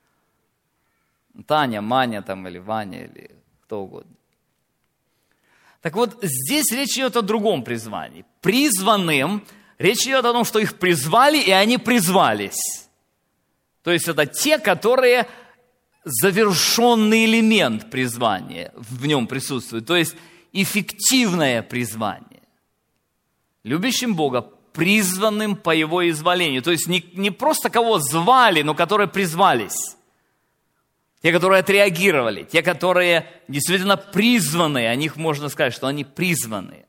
Таня, Маня там, или Ваня, или кто угодно. Так вот, здесь речь идет о другом призвании. Призванным речь идет о том, что их призвали, и они призвались. То есть это те, которые завершенный элемент призвания в нем присутствует. То есть эффективное призвание. Любящим Бога, призванным по Его изволению. То есть не просто кого звали, но которые призвались. Те, которые отреагировали, те, которые действительно призваны, о них можно сказать, что они призваны.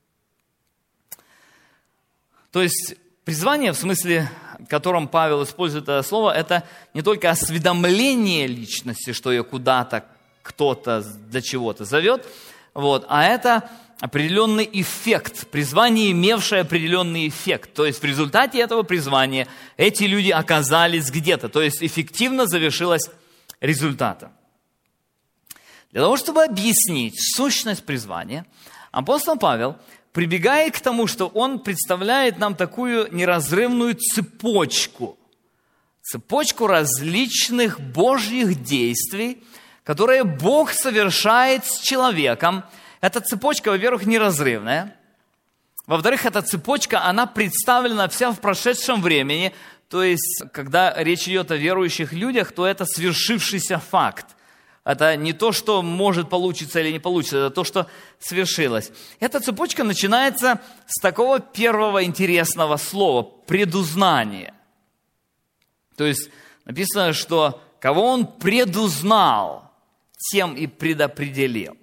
То есть призвание, в смысле, в котором Павел использует это слово, это не только осведомление личности, что ее куда-то кто-то для чего-то зовет, а это определенный эффект, призвание, имевшее определенный эффект. То есть в результате этого призвания эти люди оказались где-то, то есть эффективно завершилось результата. Для того, чтобы объяснить сущность призвания, апостол Павел прибегает к тому, что он представляет нам такую неразрывную цепочку различных Божьих действий, которые Бог совершает с человеком. Эта цепочка, во-первых, неразрывная. Во-вторых, эта цепочка, она представлена вся в прошедшем времени. То есть, когда речь идет о верующих людях, то это свершившийся факт. Это не то, что может получиться или не получится, это то, что свершилось. Эта цепочка начинается с такого первого интересного слова – предузнание. То есть, написано, что кого он предузнал, тем и предопределил.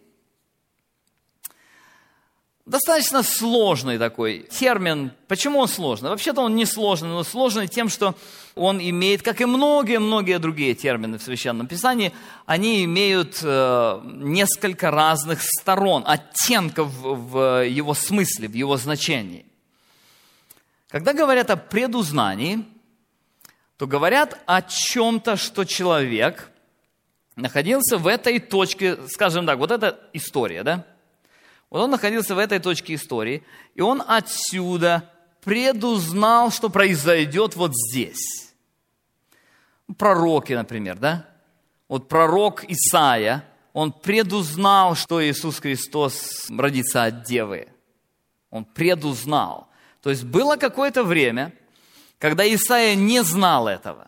Достаточно сложный такой термин. Почему он сложный? Вообще-то он не сложный, но сложный тем, что он имеет, как и многие-многие другие термины в Священном Писании, они имеют несколько разных сторон, оттенков в его смысле, в его значении. Когда говорят о предузнании, то говорят о чем-то, что человек находился в этой точке, скажем так, вот это история, да? Вот он находился в этой точке истории, и он отсюда предузнал, что произойдет вот здесь. Пророки, например, да? Вот пророк Исаия, он предузнал, что Иисус Христос родится от девы. Он предузнал. То есть было какое-то время, когда Исаия не знал этого.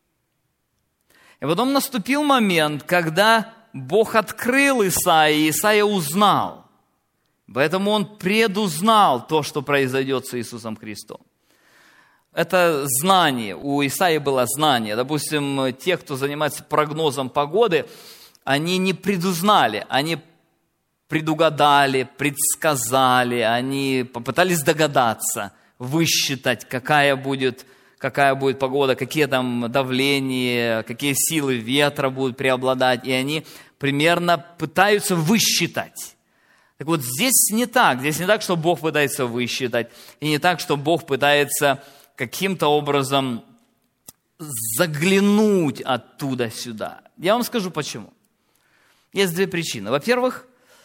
И потом наступил момент, когда Бог открыл Исаии, и Исаия узнал. Поэтому он предузнал то, что произойдет с Иисусом Христом. Это знание. У Исаии было знание. Допустим, те, кто занимается прогнозом погоды, они не предузнали, они предугадали, предсказали, они попытались догадаться, высчитать, какая будет погода, какие там давления, какие силы ветра будут преобладать. И они примерно пытаются высчитать. Так вот, здесь не так. Здесь не так, что Бог пытается высчитать. И не так, что Бог пытается каким-то образом заглянуть оттуда сюда. Я вам скажу почему. Есть 2 причины. Во-первых,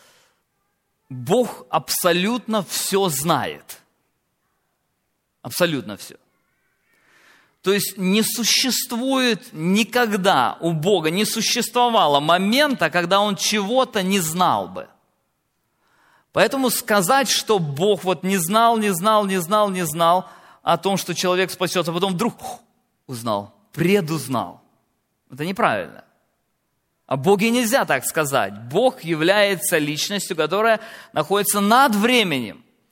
Бог абсолютно все знает. Абсолютно все. То есть не существует никогда у Бога, не существовало момента, когда Он чего-то не знал бы. Поэтому сказать, что Бог вот не знал о том, что человек спасется, а потом вдруг узнал, предузнал. Это неправильно. О Боге нельзя так сказать. Бог является личностью, которая находится над временем.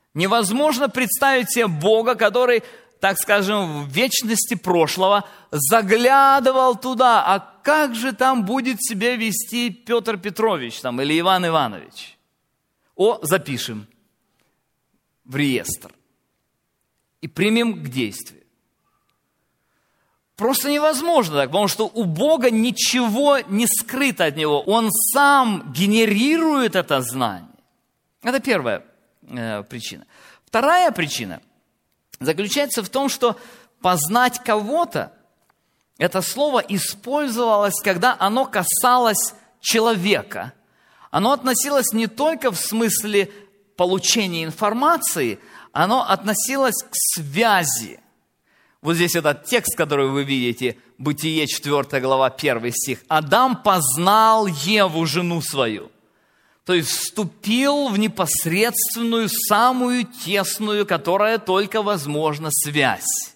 Невозможно представить себе Бога, который, так скажем, в вечности прошлого заглядывал туда, а как же там будет себя вести Петр Петрович там, или Иван Иванович? Запишем в реестр и примем к действию. Просто невозможно так, потому что у Бога ничего не скрыто от Него. Он сам генерирует это знание. Это первая причина. Вторая причина заключается в том, что познать кого-то, это слово использовалось, когда оно касалось человека. Оно относилось не только в смысле получения информации, оно относилось к связи. Вот здесь этот текст, который вы видите, Бытие 4 глава, 1 стих. «Адам познал Еву, жену свою». То есть вступил в непосредственную, самую тесную, которая только возможна, связь.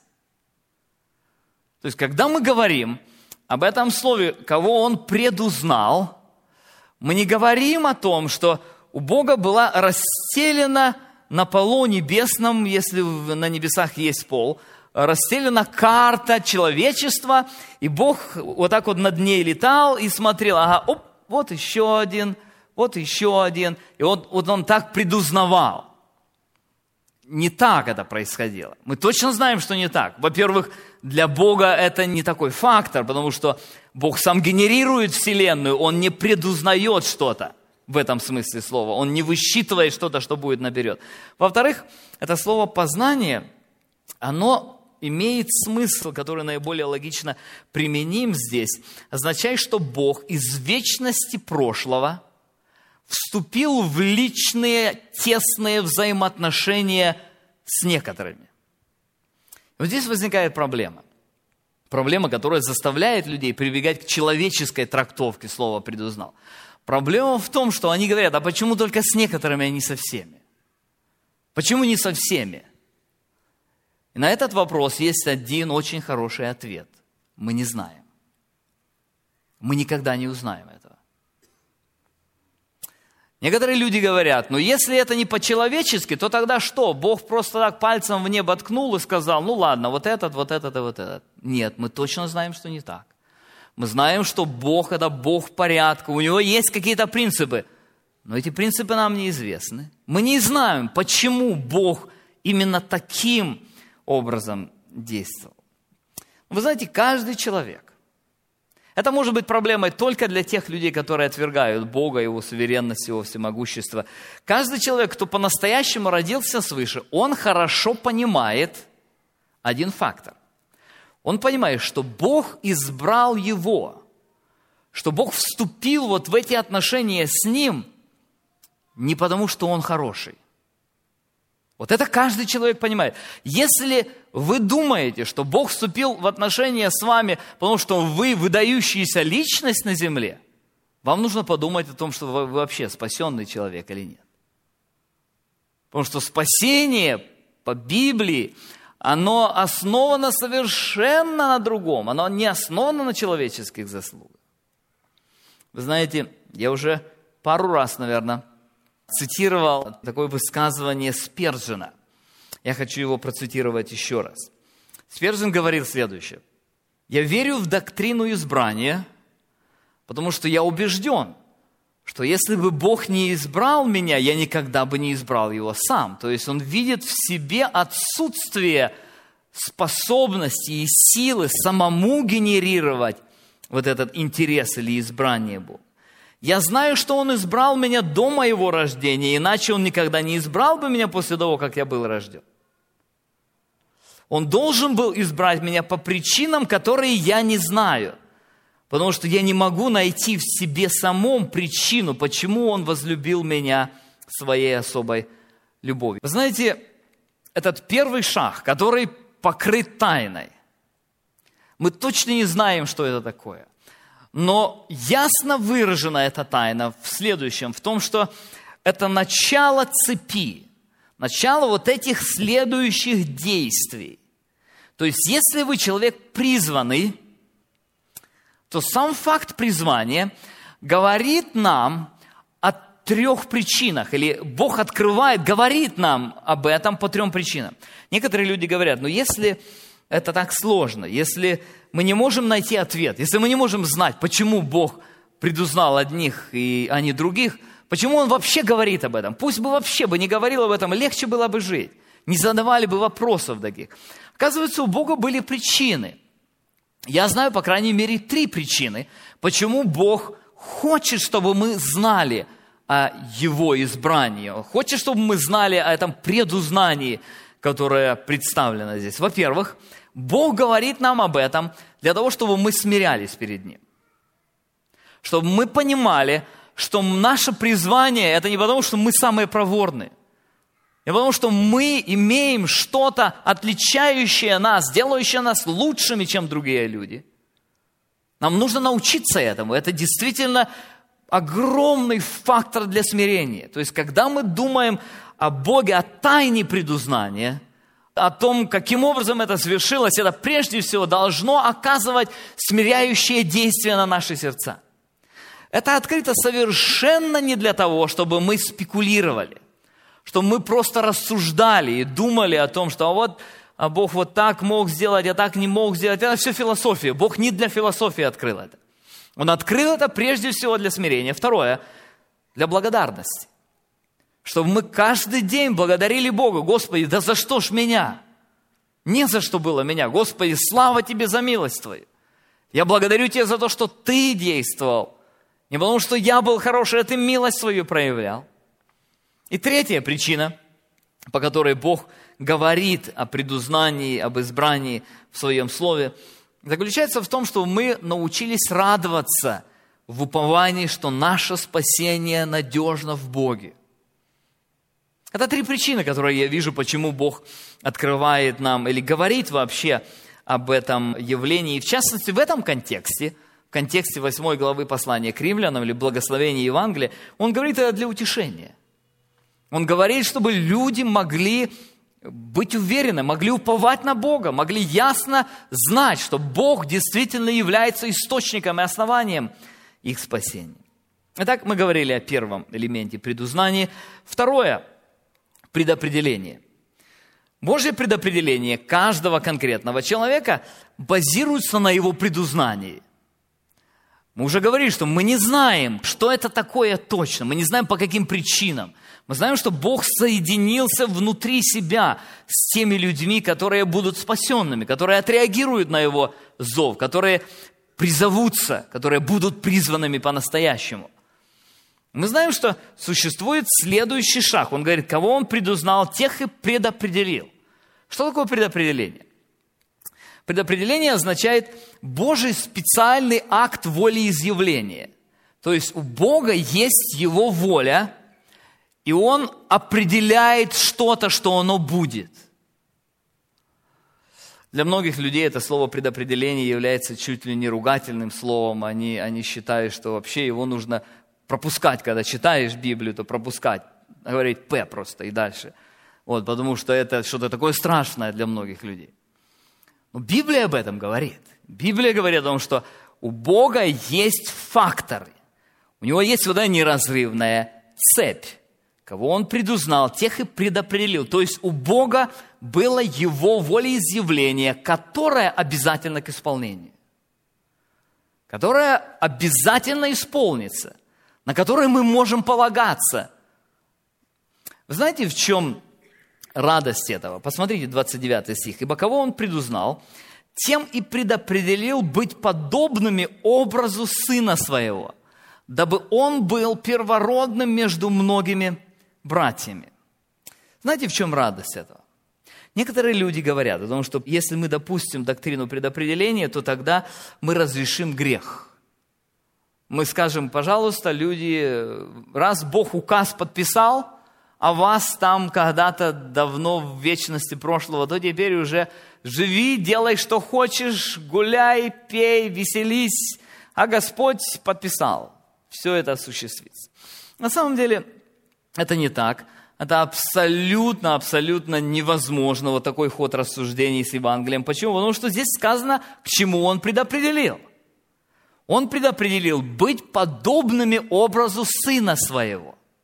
То есть, когда мы говорим об этом слове, кого он предузнал, мы не говорим о том, что у Бога была расстелена на полу небесном, если на небесах есть пол, расстелена карта человечества, и Бог вот так вот над ней летал и смотрел, вот еще один, и вот он так предузнавал. Не так это происходило. Мы точно знаем, что не так. Во-первых, для Бога это не такой фактор, потому что Бог сам генерирует Вселенную, Он не предузнает что-то в этом смысле слова, Он не высчитывает что-то, что будет наперед. Во-вторых, это слово «познание», оно имеет смысл, который наиболее логично применим здесь, означает, что Бог из вечности прошлого вступил в личные, тесные взаимоотношения с некоторыми. Вот здесь возникает проблема. Проблема, которая заставляет людей прибегать к человеческой трактовке слова «предузнал». Проблема в том, что они говорят, а почему только с некоторыми, а не со всеми? Почему не со всеми? И на этот вопрос есть один очень хороший ответ. Мы не знаем. Мы никогда не узнаем этого. Некоторые люди говорят, если это не по-человечески, то тогда что? Бог просто так пальцем в небо ткнул и сказал, ладно, вот этот и вот этот. Нет, мы точно знаем, что не так. Мы знаем, что Бог – это Бог порядка, у Него есть какие-то принципы, но эти принципы нам неизвестны. Мы не знаем, почему Бог именно таким образом действовал. Вы знаете, каждый человек, это может быть проблемой только для тех людей, которые отвергают Бога, Его суверенность, Его всемогущество. Каждый человек, кто по-настоящему родился свыше, он хорошо понимает один фактор. Он понимает, что Бог избрал его, что Бог вступил вот в эти отношения с ним не потому, что он хороший. Вот это каждый человек понимает. Если вы думаете, что Бог вступил в отношения с вами, потому что вы выдающаяся личность на земле, вам нужно подумать о том, что вы вообще спасенный человек или нет. Потому что спасение по Библии, оно основано совершенно на другом. Оно не основано на человеческих заслугах. Вы знаете, я уже пару раз, наверное, цитировал такое высказывание Спержена. Я хочу его процитировать еще раз. Спержен говорил следующее. «Я верю в доктрину избрания, потому что я убежден, что если бы Бог не избрал меня, я никогда бы не избрал его сам». То есть он видит в себе отсутствие способности и силы самому генерировать вот этот интерес или избрание Бога. Я знаю, что Он избрал меня до моего рождения, иначе Он никогда не избрал бы меня после того, как я был рожден. Он должен был избрать меня по причинам, которые я не знаю, потому что я не могу найти в себе самом причину, почему Он возлюбил меня своей особой любовью. Вы знаете, этот первый шаг, который покрыт тайной, мы точно не знаем, что это такое. Но ясно выражена эта тайна в следующем, в том, что это начало цепи, начало вот этих следующих действий. То есть, если вы человек призванный, то сам факт призвания говорит нам о 3 причинах, или Бог открывает, говорит нам об этом по 3 причинам. Некоторые люди говорят, если это так сложно, если мы не можем найти ответ, если мы не можем знать, почему Бог предузнал одних, а не других, почему Он вообще говорит об этом? Пусть бы вообще бы не говорил об этом, легче было бы жить, не задавали бы вопросов таких. Оказывается, у Бога были причины. Я знаю, по крайней мере, 3 причины, почему Бог хочет, чтобы мы знали о Его избрании. Он хочет, чтобы мы знали о этом предузнании, которое представлено здесь. Во-первых, Бог говорит нам об этом для того, чтобы мы смирялись перед Ним. Чтобы мы понимали, что наше призвание – это не потому, что мы самые проворные, не потому, что мы имеем что-то, отличающее нас, делающее нас лучшими, чем другие люди. Нам нужно научиться этому. Это действительно огромный фактор для смирения. То есть, когда мы думаем о Боге, о тайне предузнания, о том, каким образом это свершилось, это прежде всего должно оказывать смиряющее действие на наши сердца. Это открыто совершенно не для того, чтобы мы спекулировали, чтобы мы просто рассуждали и думали о том, что Бог вот так мог сделать, а так не мог сделать. Это все философия. Бог не для философии открыл это. Он открыл это прежде всего для смирения. Второе, для благодарности. Чтобы мы каждый день благодарили Бога. Господи, да за что ж меня? Не за что было меня. Господи, слава Тебе за милость Твою. Я благодарю Тебя за то, что Ты действовал. Не потому, что я был хороший, а Ты милость свою проявлял. И 3 причина, по которой Бог говорит о предузнании, об избрании в Своем Слове, заключается в том, что мы научились радоваться в уповании, что наше спасение надежно в Боге. Это 3 причины, которые я вижу, почему Бог открывает нам или говорит вообще об этом явлении. И в частности, в этом контексте, в контексте 8 главы послания к римлянам или благословения Евангелия, Он говорит это для утешения. Он говорит, чтобы люди могли быть уверены, могли уповать на Бога, могли ясно знать, что Бог действительно является источником и основанием их спасения. Итак, мы говорили о первом элементе предузнания. Второе – предопределение. Божье предопределение каждого конкретного человека базируется на его предузнании. Мы уже говорили, что мы не знаем, что это такое точно, мы не знаем, по каким причинам. Мы знаем, что Бог соединился внутри себя с теми людьми, которые будут спасенными, которые отреагируют на Его зов, которые призовутся, которые будут призванными по-настоящему. Мы знаем, что существует следующий шаг. Он говорит, кого Он предузнал, тех и предопределил. Что такое предопределение? Предопределение означает Божий специальный акт волеизъявления. То есть у Бога есть Его воля, и Он определяет что-то, что оно будет. Для многих людей это слово предопределение является чуть ли не ругательным словом. Они считают, что вообще его нужно пропускать. Когда читаешь Библию, то пропускать. Говорить «П» просто и дальше. Потому что это что-то такое страшное для многих людей. Но Библия об этом говорит. Библия говорит о том, что у Бога есть факторы. У Него есть неразрывная цепь. Кого Он предузнал, тех и предопределил. То есть у Бога было Его волеизъявление, которое обязательно к исполнению. Которое обязательно исполнится. На которое мы можем полагаться. Вы знаете, в чем радость этого? Посмотрите, 29 стих. «Ибо кого Он предузнал, тем и предопределил быть подобными образу Сына Своего, дабы Он был первородным между многими братьями». Знаете, в чем радость этого? Некоторые люди говорят о том, что если мы допустим доктрину предопределения, то тогда мы разрешим грех. Мы скажем, пожалуйста, люди, раз Бог указ подписал, а вас там когда-то давно в вечности прошлого, то теперь уже живи, делай, что хочешь, гуляй, пей, веселись, а Господь подписал. Все это осуществится. На самом деле, это не так. Это абсолютно невозможно, такой ход рассуждений с Евангелием. Почему? Потому что здесь сказано, к чему Он предопределил. Он предопределил быть подобными образу Сына Своего.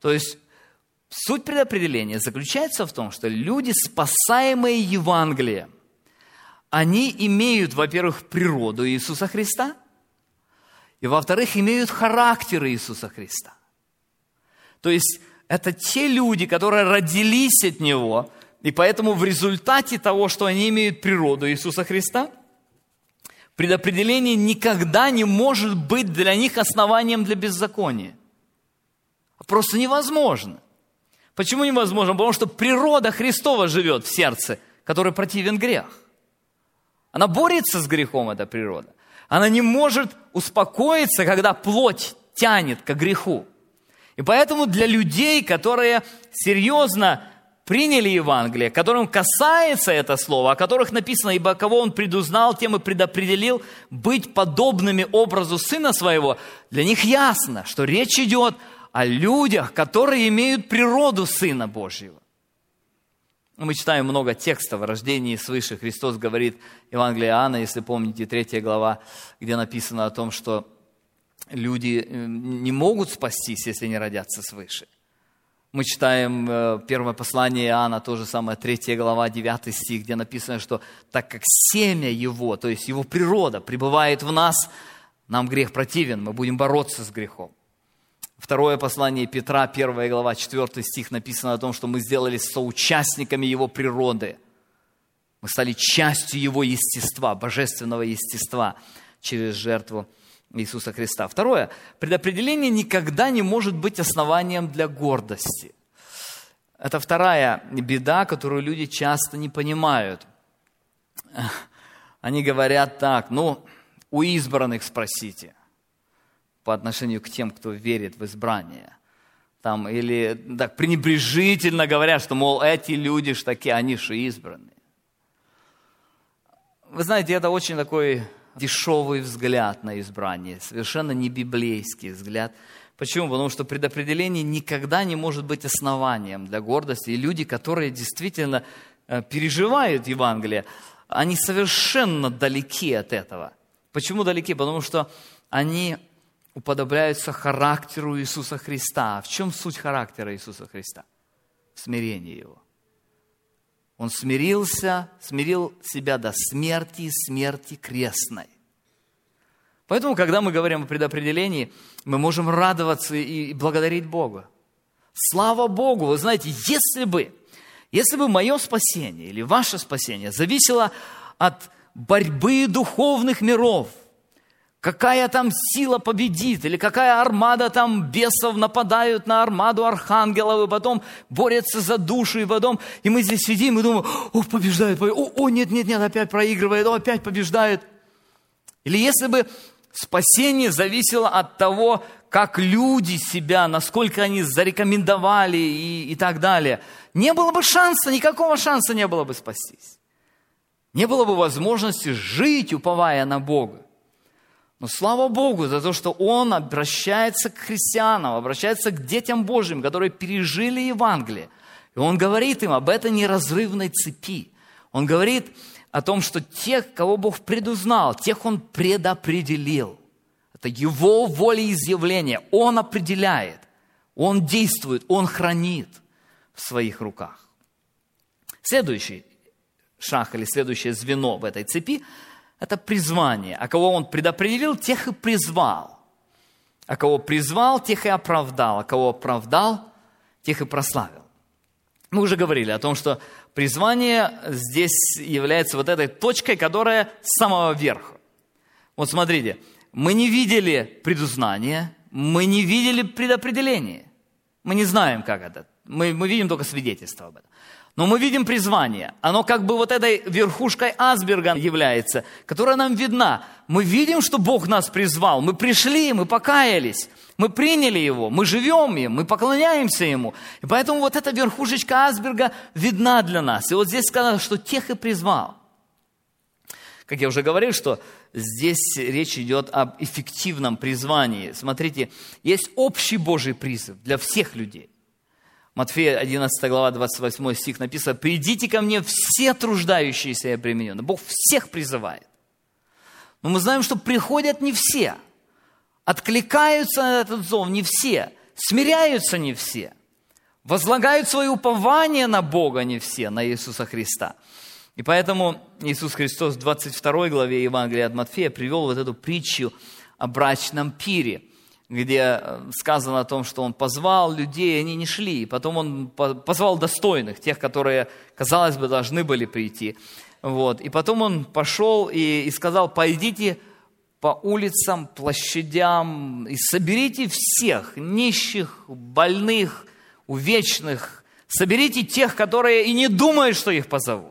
То есть суть предопределения заключается в том, что люди, спасаемые Евангелием, они имеют, во-первых, природу Иисуса Христа, и, во-вторых, имеют характер Иисуса Христа. То есть это те люди, которые родились от Него, и поэтому в результате того, что они имеют природу Иисуса Христа, предопределение никогда не может быть для них основанием для беззакония. Просто невозможно. Почему невозможно? Потому что природа Христова живет в сердце, который противен грех. Она борется с грехом, эта природа. Она не может успокоиться, когда плоть тянет к греху. И поэтому для людей, которые серьезно приняли Евангелие, которым касается это слово, о которых написано, ибо кого он предузнал, тем и предопределил быть подобными образу Сына Своего, для них ясно, что речь идет о людях, которые имеют природу Сына Божьего. Мы читаем много текстов о рождении свыше. Христос говорит, Евангелие Иоанна, если помните, 3 глава, где написано о том, что люди не могут спастись, если не родятся свыше. Мы читаем первое послание Иоанна, то же самое, 3 глава, 9 стих, где написано, что так как семя Его, то есть Его природа, пребывает в нас, нам грех противен, мы будем бороться с грехом. Второе послание Петра, 1 глава, 4 стих, написано о том, что мы сделались соучастниками Его природы. Мы стали частью Его естества, божественного естества, через жертву Иисуса Христа. Второе. Предопределение никогда не может быть основанием для гордости. Это вторая беда, которую люди часто не понимают. Они говорят так, у избранных спросите. По отношению к тем, кто верит в избрание. Или так пренебрежительно говорят, что, мол, эти люди ж такие, они же избранные. Вы знаете, это очень такой дешевый взгляд на избрание, совершенно не библейский взгляд. Почему? Потому что предопределение никогда не может быть основанием для гордости. И люди, которые действительно переживают Евангелие, они совершенно далеки от этого. Почему далеки? Потому что они уподобляются характеру Иисуса Христа. А в чем суть характера Иисуса Христа? В смирении Его. Он смирил себя до смерти, смерти крестной. Поэтому, когда мы говорим о предопределении, мы можем радоваться и благодарить Бога. Слава Богу! Вы знаете, если бы мое спасение или ваше спасение зависело от борьбы духовных миров, какая там сила победит, или какая армада там бесов нападают на армаду архангелов, и потом борются за душу, и мы здесь сидим и думаем, побеждают, нет, опять проигрывает, опять побеждает. Или если бы спасение зависело от того, как люди себя, насколько они зарекомендовали и так далее, не было бы шанса, никакого шанса не было бы спастись. Не было бы возможности жить, уповая на Бога. Но слава Богу за то, что Он обращается к христианам, обращается к детям Божьим, которые пережили Евангелие. И Он говорит им об этой неразрывной цепи. Он говорит о том, что тех, кого Бог предузнал, тех Он предопределил. Это Его волеизъявление. Он определяет, Он действует, Он хранит в своих руках. Следующий шаг или следующее звено в этой цепи – это призвание. А кого Он предопределил, тех и призвал. А кого призвал, тех и оправдал. А кого оправдал, тех и прославил. Мы уже говорили о том, что призвание здесь является вот этой точкой, которая с самого верха. Вот смотрите, мы не видели предузнания, мы не видели предопределения. Мы не знаем, как это. Мы видим только свидетельство об этом. Но мы видим призвание. Оно как бы вот этой верхушкой айсберга является, которая нам видна. Мы видим, что Бог нас призвал. Мы пришли, мы покаялись, мы приняли Его, мы живем им, мы поклоняемся Ему. И поэтому вот эта верхушечка айсберга видна для нас. И вот здесь сказано, что тех и призвал. Как я уже говорил, что здесь речь идет об эффективном призвании. Смотрите, есть общий Божий призыв для всех людей. Матфея 11 глава 28 стих написано: «Придите ко мне все труждающиеся и обремененные». Бог всех призывает. Но мы знаем, что приходят не все. Откликаются на этот зов не все. смиряются не все, возлагают свое упование на Бога не все, на Иисуса Христа. И поэтому Иисус Христос в 22 главе Евангелия от Матфея привел вот эту притчу о брачном пире, где сказано о том, что Он позвал людей, и они не шли. И потом Он позвал достойных, тех, которые, казалось бы, должны были прийти. Вот. И потом Он пошел и сказал: пойдите по улицам, площадям и соберите всех нищих, больных, увечных. Соберите тех, которые и не думают, что их позовут.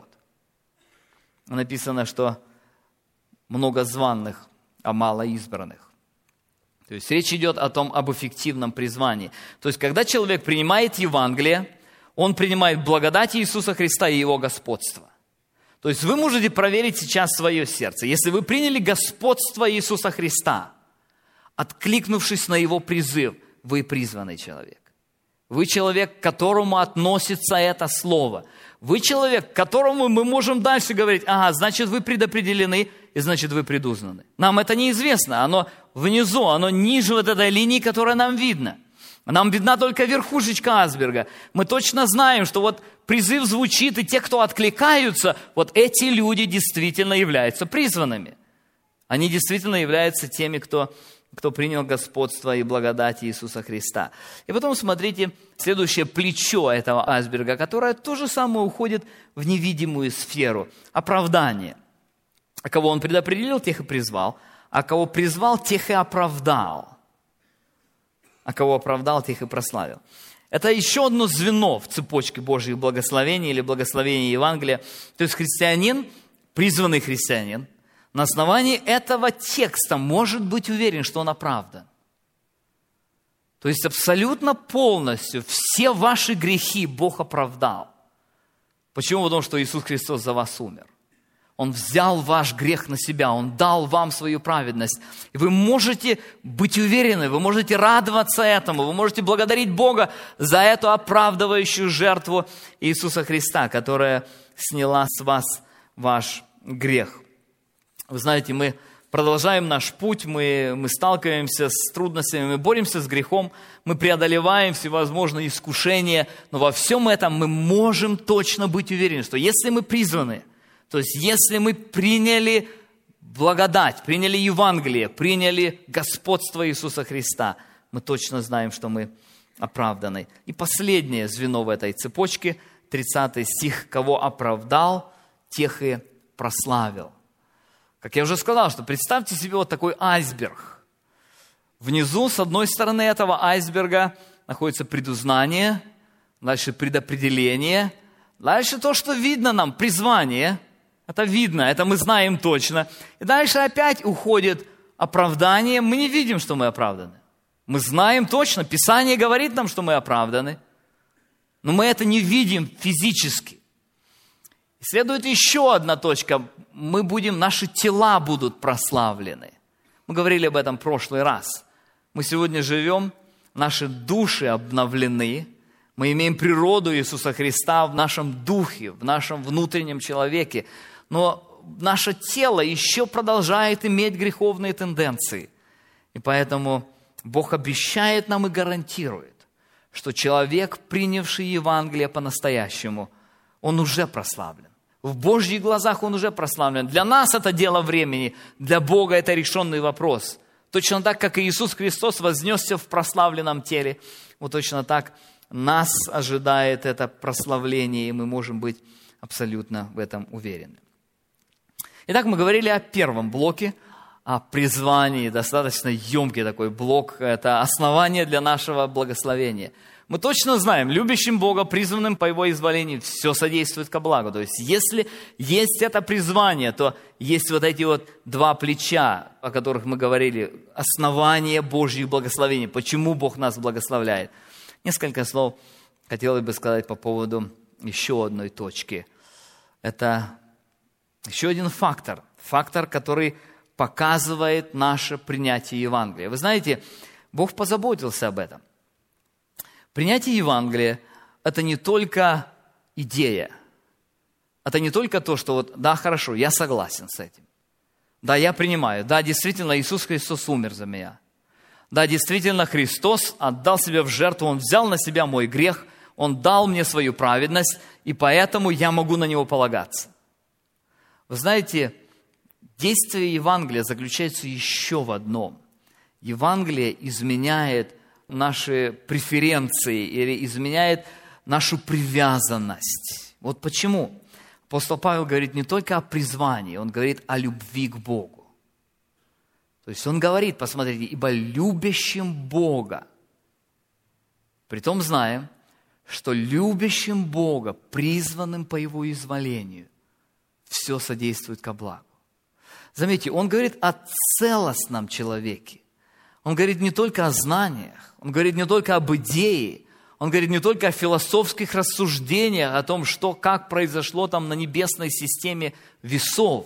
Написано, что много званых, а мало избранных. То есть речь идет об эффективном призвании. То есть когда человек принимает Евангелие, он принимает благодать Иисуса Христа и Его господство. То есть вы можете проверить сейчас свое сердце. Если вы приняли господство Иисуса Христа, откликнувшись на Его призыв, вы призванный человек. Вы человек, к которому относится это слово. Вы человек, к которому мы можем дальше говорить: ага, значит, вы предопределены, и значит, вы предузнаны. Нам это неизвестно, оно внизу, оно ниже вот этой линии, которая нам видна. Нам видна только верхушечка айсберга. Мы точно знаем, что вот призыв звучит, и те, кто откликаются, вот эти люди действительно являются призванными. Они действительно являются теми, кто принял господство и благодать Иисуса Христа. И потом смотрите, следующее плечо этого айсберга, которое тоже самое уходит в невидимую сферу. Оправдание. А кого Он предопределил, тех и призвал. А кого призвал, тех и оправдал. А кого оправдал, тех и прославил. Это еще одно звено в цепочке Божьих благословений или благословения Евангелия. То есть христианин, призванный христианин, на основании этого текста может быть уверен, что он оправдан. То есть абсолютно полностью все ваши грехи Бог оправдал. Почему? Потому что Иисус Христос за вас умер. Он взял ваш грех на себя, Он дал вам свою праведность. И вы можете быть уверены, вы можете радоваться этому, вы можете благодарить Бога за эту оправдывающую жертву Иисуса Христа, которая сняла с вас ваш грех. Вы знаете, мы продолжаем наш путь, мы сталкиваемся с трудностями, мы боремся с грехом, мы преодолеваем всевозможные искушения, но во всем этом мы можем точно быть уверены, что если мы призваны, то есть если мы приняли благодать, приняли Евангелие, приняли господство Иисуса Христа, мы точно знаем, что мы оправданы. И последнее звено в этой цепочке, 30 стих: «Кого оправдал, тех и прославил». Как я уже сказал, что представьте себе вот такой айсберг. Внизу, с одной стороны этого айсберга, находится предузнание, дальше предопределение, дальше то, что видно нам, призвание. Это видно, это мы знаем точно. И дальше опять уходит оправдание. Мы не видим, что мы оправданы. Мы знаем точно, Писание говорит нам, что мы оправданы, но мы это не видим физически. И следует еще одна точка. Наши тела будут прославлены. Мы говорили об этом в прошлый раз. Мы сегодня живем, наши души обновлены. Мы имеем природу Иисуса Христа в нашем духе, в нашем внутреннем человеке. Но наше тело еще продолжает иметь греховные тенденции. И поэтому Бог обещает нам и гарантирует, что человек, принявший Евангелие по-настоящему, он уже прославлен. В Божьих глазах он уже прославлен. Для нас это дело времени, для Бога это решенный вопрос. Точно так, как и Иисус Христос вознесся в прославленном теле, вот точно так нас ожидает это прославление, и мы можем быть абсолютно в этом уверены. Итак, мы говорили о первом блоке, о призвании, достаточно емкий такой блок, это основание для нашего благословения. Мы точно знаем, любящим Бога, призванным по Его изволению, все содействует ко благу. То есть, если есть это призвание, то есть вот эти вот два плеча, о которых мы говорили, основание Божьих благословений. Почему Бог нас благословляет? Несколько слов хотелось бы сказать по поводу еще одной точки. Это еще один фактор, который показывает наше принятие Евангелия. Вы знаете, Бог позаботился об этом. Принятие Евангелия – это не только идея, это не только то, что вот, да, хорошо, я согласен с этим, да, я принимаю, да, действительно, Иисус Христос умер за меня, Да, действительно, Христос отдал себя в жертву, Он взял на себя мой грех, Он дал мне свою праведность, и поэтому я могу на Него полагаться. Вы знаете, действие Евангелия заключается еще в одном. Евангелие изменяет наши преференции или изменяет нашу привязанность. Вот почему? Апостол Павел говорит не только о призвании, он говорит о любви к Богу. То есть он говорит, посмотрите, ибо любящим Бога. Притом знаем, что любящим Бога, призванным по Его изволению, все содействует ко благу. Заметьте, он говорит о целостном человеке. Он говорит не только о знаниях, он говорит не только об идее, он говорит не только о философских рассуждениях, о том, что, как произошло там на небесной системе весов.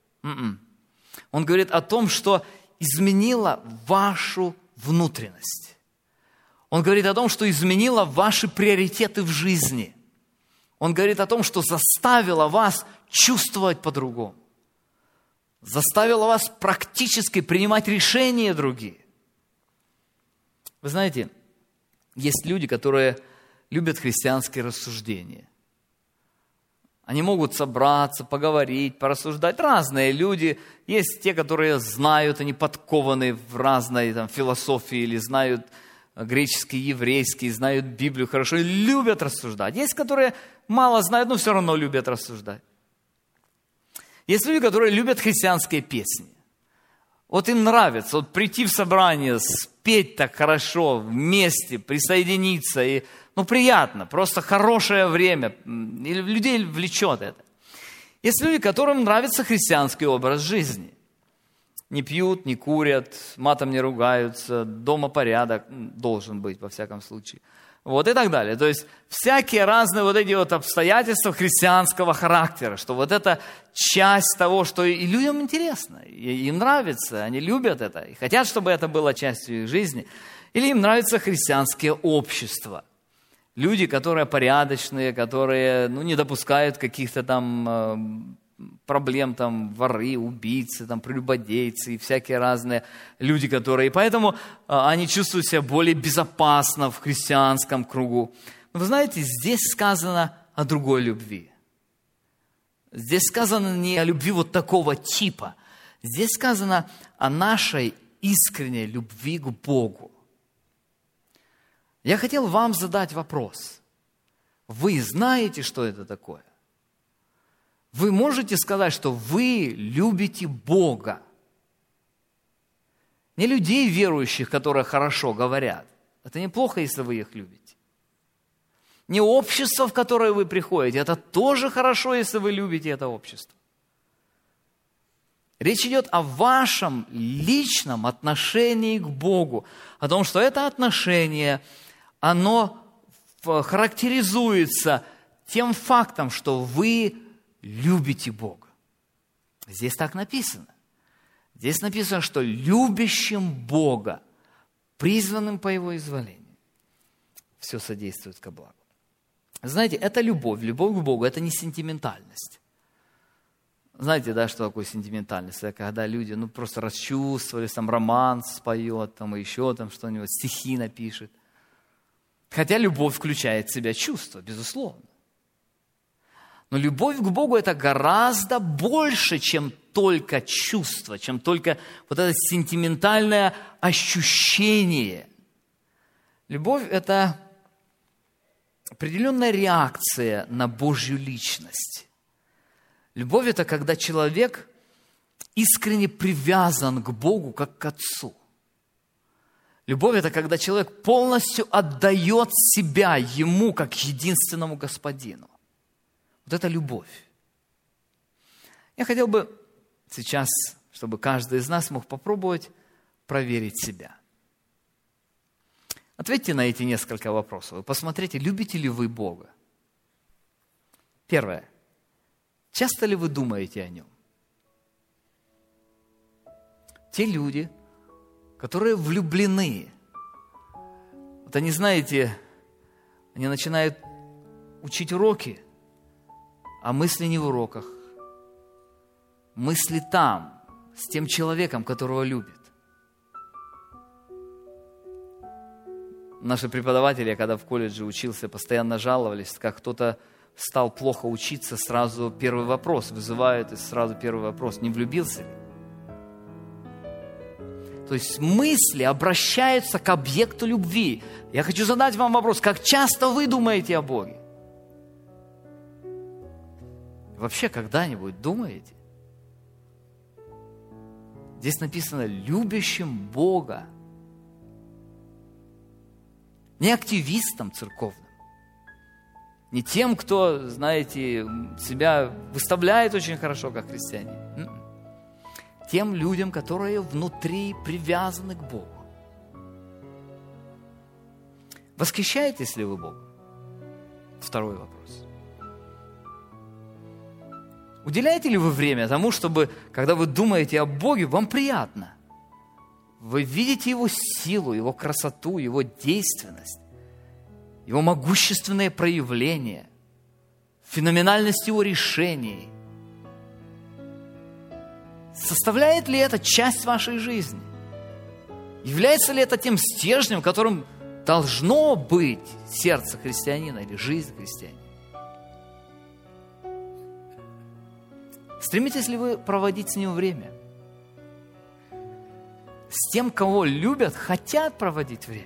Он говорит о том, что изменило вашу внутренность. Он говорит о том, что изменило ваши приоритеты в жизни. Он говорит о том, что заставило вас чувствовать по-другому. Заставило вас практически принимать решения другие. Вы знаете, есть люди, которые любят христианские рассуждения. Они могут собраться, поговорить, порассуждать. Разные люди. Есть те, которые знают, они подкованы в разной философии или знают греческий, еврейский, знают Библию хорошо и любят рассуждать. Есть, которые мало знают, но все равно любят рассуждать. Есть люди, которые любят христианские песни. Вот им нравится вот прийти в собрание, спеть так хорошо, вместе, присоединиться. И, приятно, просто хорошее время. И людей влечет это. Есть люди, которым нравится христианский образ жизни. Не пьют, не курят, матом не ругаются, дома порядок должен быть, во всяком случае. Вот и так далее. То есть всякие разные вот эти вот обстоятельства христианского характера, что вот это часть того, что и людям интересно, и им нравится, они любят это, и хотят, чтобы это было частью их жизни. Или им нравится христианское общество. Люди, которые порядочные, которые не допускают каких-то там проблем, там, воры, убийцы, там, прелюбодейцы и всякие разные люди, которые... И поэтому они чувствуют себя более безопасно в христианском кругу. Но вы знаете, здесь сказано о другой любви. Здесь сказано не о любви вот такого типа. Здесь сказано о нашей искренней любви к Богу. Я хотел вам задать вопрос. Вы знаете, что это такое? Вы можете сказать, что вы любите Бога? Не людей верующих, которые хорошо говорят. Это неплохо, если вы их любите. Не общество, в которое вы приходите. Это тоже хорошо, если вы любите это общество. Речь идет о вашем личном отношении к Богу. О том, что это отношение, оно характеризуется тем фактом, что вы любите Бога. Здесь так написано. Здесь написано, что любящим Бога, призванным по Его изволению, все содействует ко благу. Знаете, это любовь. Любовь к Богу – это не сентиментальность. Знаете, да, что такое сентиментальность? Это когда люди, просто расчувствовались, там, роман споет, там, и еще там что-нибудь, стихи напишет. Хотя любовь включает в себя чувства, безусловно. Но любовь к Богу – это гораздо больше, чем только чувство, чем только вот это сентиментальное ощущение. Любовь – это определенная реакция на Божью личность. Любовь – это когда человек искренне привязан к Богу, как к Отцу. Любовь – это когда человек полностью отдает себя Ему, как единственному Господину. Вот это любовь. Я хотел бы сейчас, чтобы каждый из нас мог попробовать проверить себя. Ответьте на эти несколько вопросов и посмотрите, любите ли вы Бога. Первое. Часто ли вы думаете о Нем? Те люди, которые влюблены, вот они, знаете, они начинают учить уроки, а мысли не в уроках. Мысли там, с тем человеком, которого любят. Наши преподаватели, когда в колледже учился, постоянно жаловались, как кто-то стал плохо учиться, сразу первый вопрос вызывают, и сразу первый вопрос: не влюбился ли? То есть мысли обращаются к объекту любви. Я хочу задать вам вопрос: как часто вы думаете о Боге? Вообще когда-нибудь думаете? Здесь написано: любящим Бога. Не активистам церковным, не тем, кто, знаете, себя выставляет очень хорошо как христианин. Тем людям, которые внутри привязаны к Богу. Восхищаетесь ли вы Богом? Второй вопрос. Уделяете ли вы время тому, чтобы, когда вы думаете о Боге, вам приятно? Вы видите Его силу, Его красоту, Его действенность, Его могущественные проявления, феноменальность Его решений. Составляет ли это часть вашей жизни? Является ли это тем стержнем, которым должно быть сердце христианина или жизнь христианина? Стремитесь ли вы проводить с Ним время? С тем, кого любят, хотят проводить время?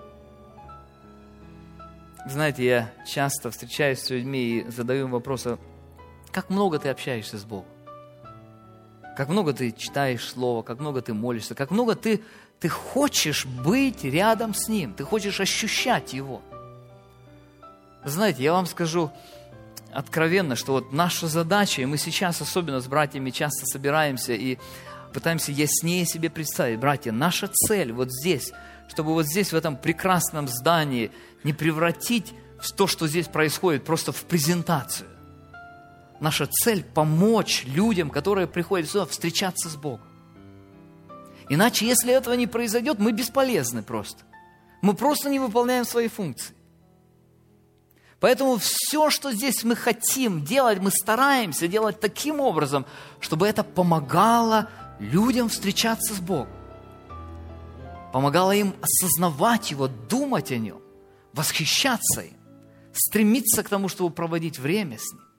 Знаете, я часто встречаюсь с людьми и задаю им вопросы: как много ты общаешься с Богом? Как много ты читаешь Слово, как много ты молишься, как много ты хочешь быть рядом с Ним, ты хочешь ощущать Его. Знаете, я вам скажу откровенно, что вот наша задача, и мы сейчас особенно с братьями часто собираемся и пытаемся яснее себе представить: братья, наша цель вот здесь, чтобы вот здесь, в этом прекрасном здании, не превратить то, что здесь происходит, просто в презентацию. Наша цель – помочь людям, которые приходят сюда, встречаться с Богом. Иначе, если этого не произойдет, мы бесполезны просто. Мы просто не выполняем свои функции. Поэтому все, что здесь мы хотим делать, мы стараемся делать таким образом, чтобы это помогало людям встречаться с Богом. Помогало им осознавать Его, думать о Нем, восхищаться им, стремиться к тому, чтобы проводить время с Ним.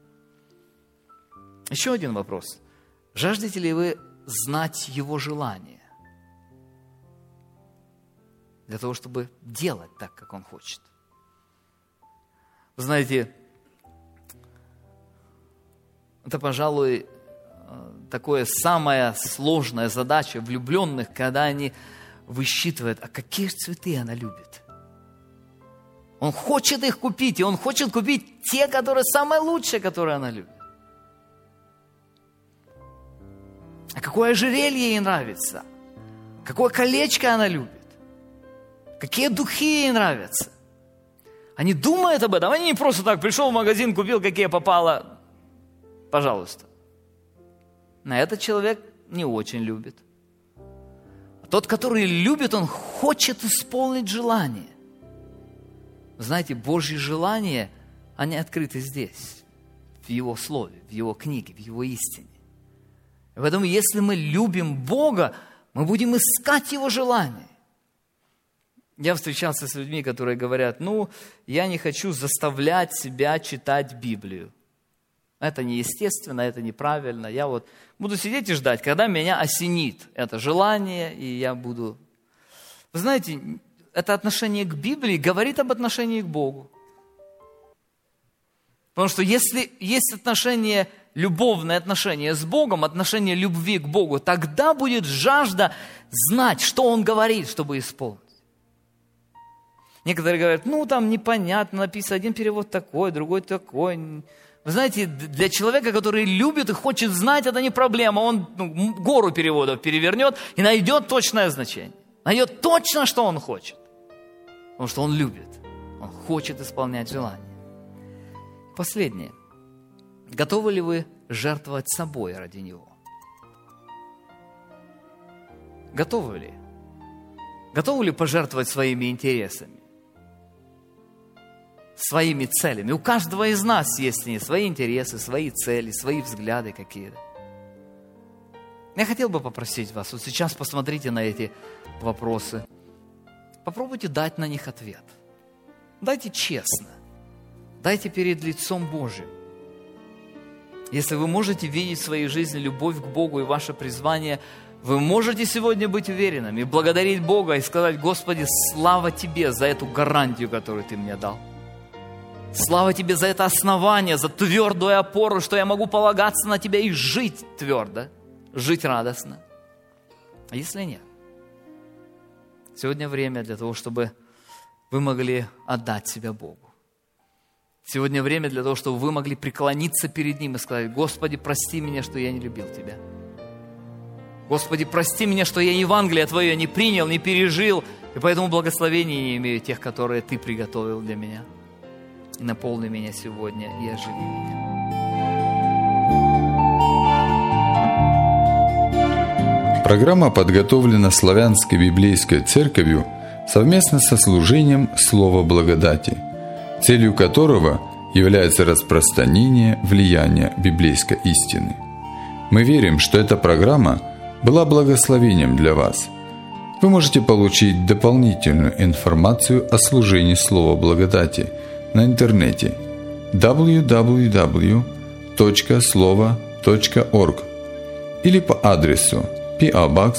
Еще один вопрос. Жаждете ли вы знать Его желание? Для того, чтобы делать так, как Он хочет. Вы знаете, это, пожалуй, такая самая сложная задача влюбленных, когда они высчитывают, а какие же цветы она любит. Он хочет их купить, и он хочет купить те, которые самые лучшие, которые она любит. А какое ожерелье ей нравится? Какое колечко она любит? Какие духи ей нравятся? Они думают об этом. Они не просто так пришел в магазин, купил, какие попало. Пожалуйста. На этот человек не очень любит. А тот, который любит, он хочет исполнить желание. Знаете, Божьи желания, они открыты здесь, в Его Слове, в Его книге, в Его истине. И поэтому, если мы любим Бога, мы будем искать Его желания. Я встречался с людьми, которые говорят: я не хочу заставлять себя читать Библию. Это неестественно, это неправильно. Я вот буду сидеть и ждать, когда меня осенит это желание, и я буду... Вы знаете, это отношение к Библии говорит об отношении к Богу. Потому что если есть отношение, любовное отношение с Богом, отношение любви к Богу, тогда будет жажда знать, что Он говорит, чтобы исполнить. Некоторые говорят: там непонятно, написано, один перевод такой, другой такой. Вы знаете, для человека, который любит и хочет знать, это не проблема. Он гору переводов перевернет и найдет точное значение. Найдет точно, что он хочет. Потому что он любит. Он хочет исполнять желания. Последнее. Готовы ли вы жертвовать собой ради Него? Готовы ли? Готовы ли пожертвовать своими интересами? Своими целями. У каждого из нас есть свои интересы, свои цели, свои взгляды какие-то. Я хотел бы попросить вас, вот сейчас посмотрите на эти вопросы попробуйте дать на них ответ. Дайте честно. Дайте перед лицом Божьим. Если вы можете видеть в своей жизни любовь к Богу и ваше призвание, вы можете сегодня быть уверенными и благодарить Бога и сказать: Господи, слава Тебе за эту гарантию, которую Ты мне дал. Слава Тебе за это основание, за твердую опору, что я могу полагаться на Тебя и жить твердо, жить радостно. А если нет? Сегодня время для того, чтобы вы могли отдать себя Богу. Сегодня время для того, чтобы вы могли преклониться перед Ним и сказать: Господи, прости меня, что я не любил Тебя. Господи, прости меня, что я Евангелие Твое не принял, не пережил, и поэтому благословения не имею тех, которые Ты приготовил для меня. И наполни меня сегодня, и оживи меня. Программа подготовлена Славянской библейской церковью совместно со служением Слова Благодати, целью которого является распространение влияния библейской истины. Мы верим, что эта программа была благословением для вас. Вы можете получить дополнительную информацию о служении Слова Благодати на интернете www.slovo.org или по адресу P.O. Box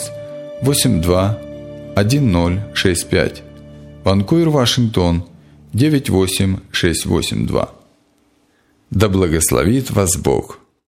821065, Ванкувер, Вашингтон 98682. Да благословит вас Бог!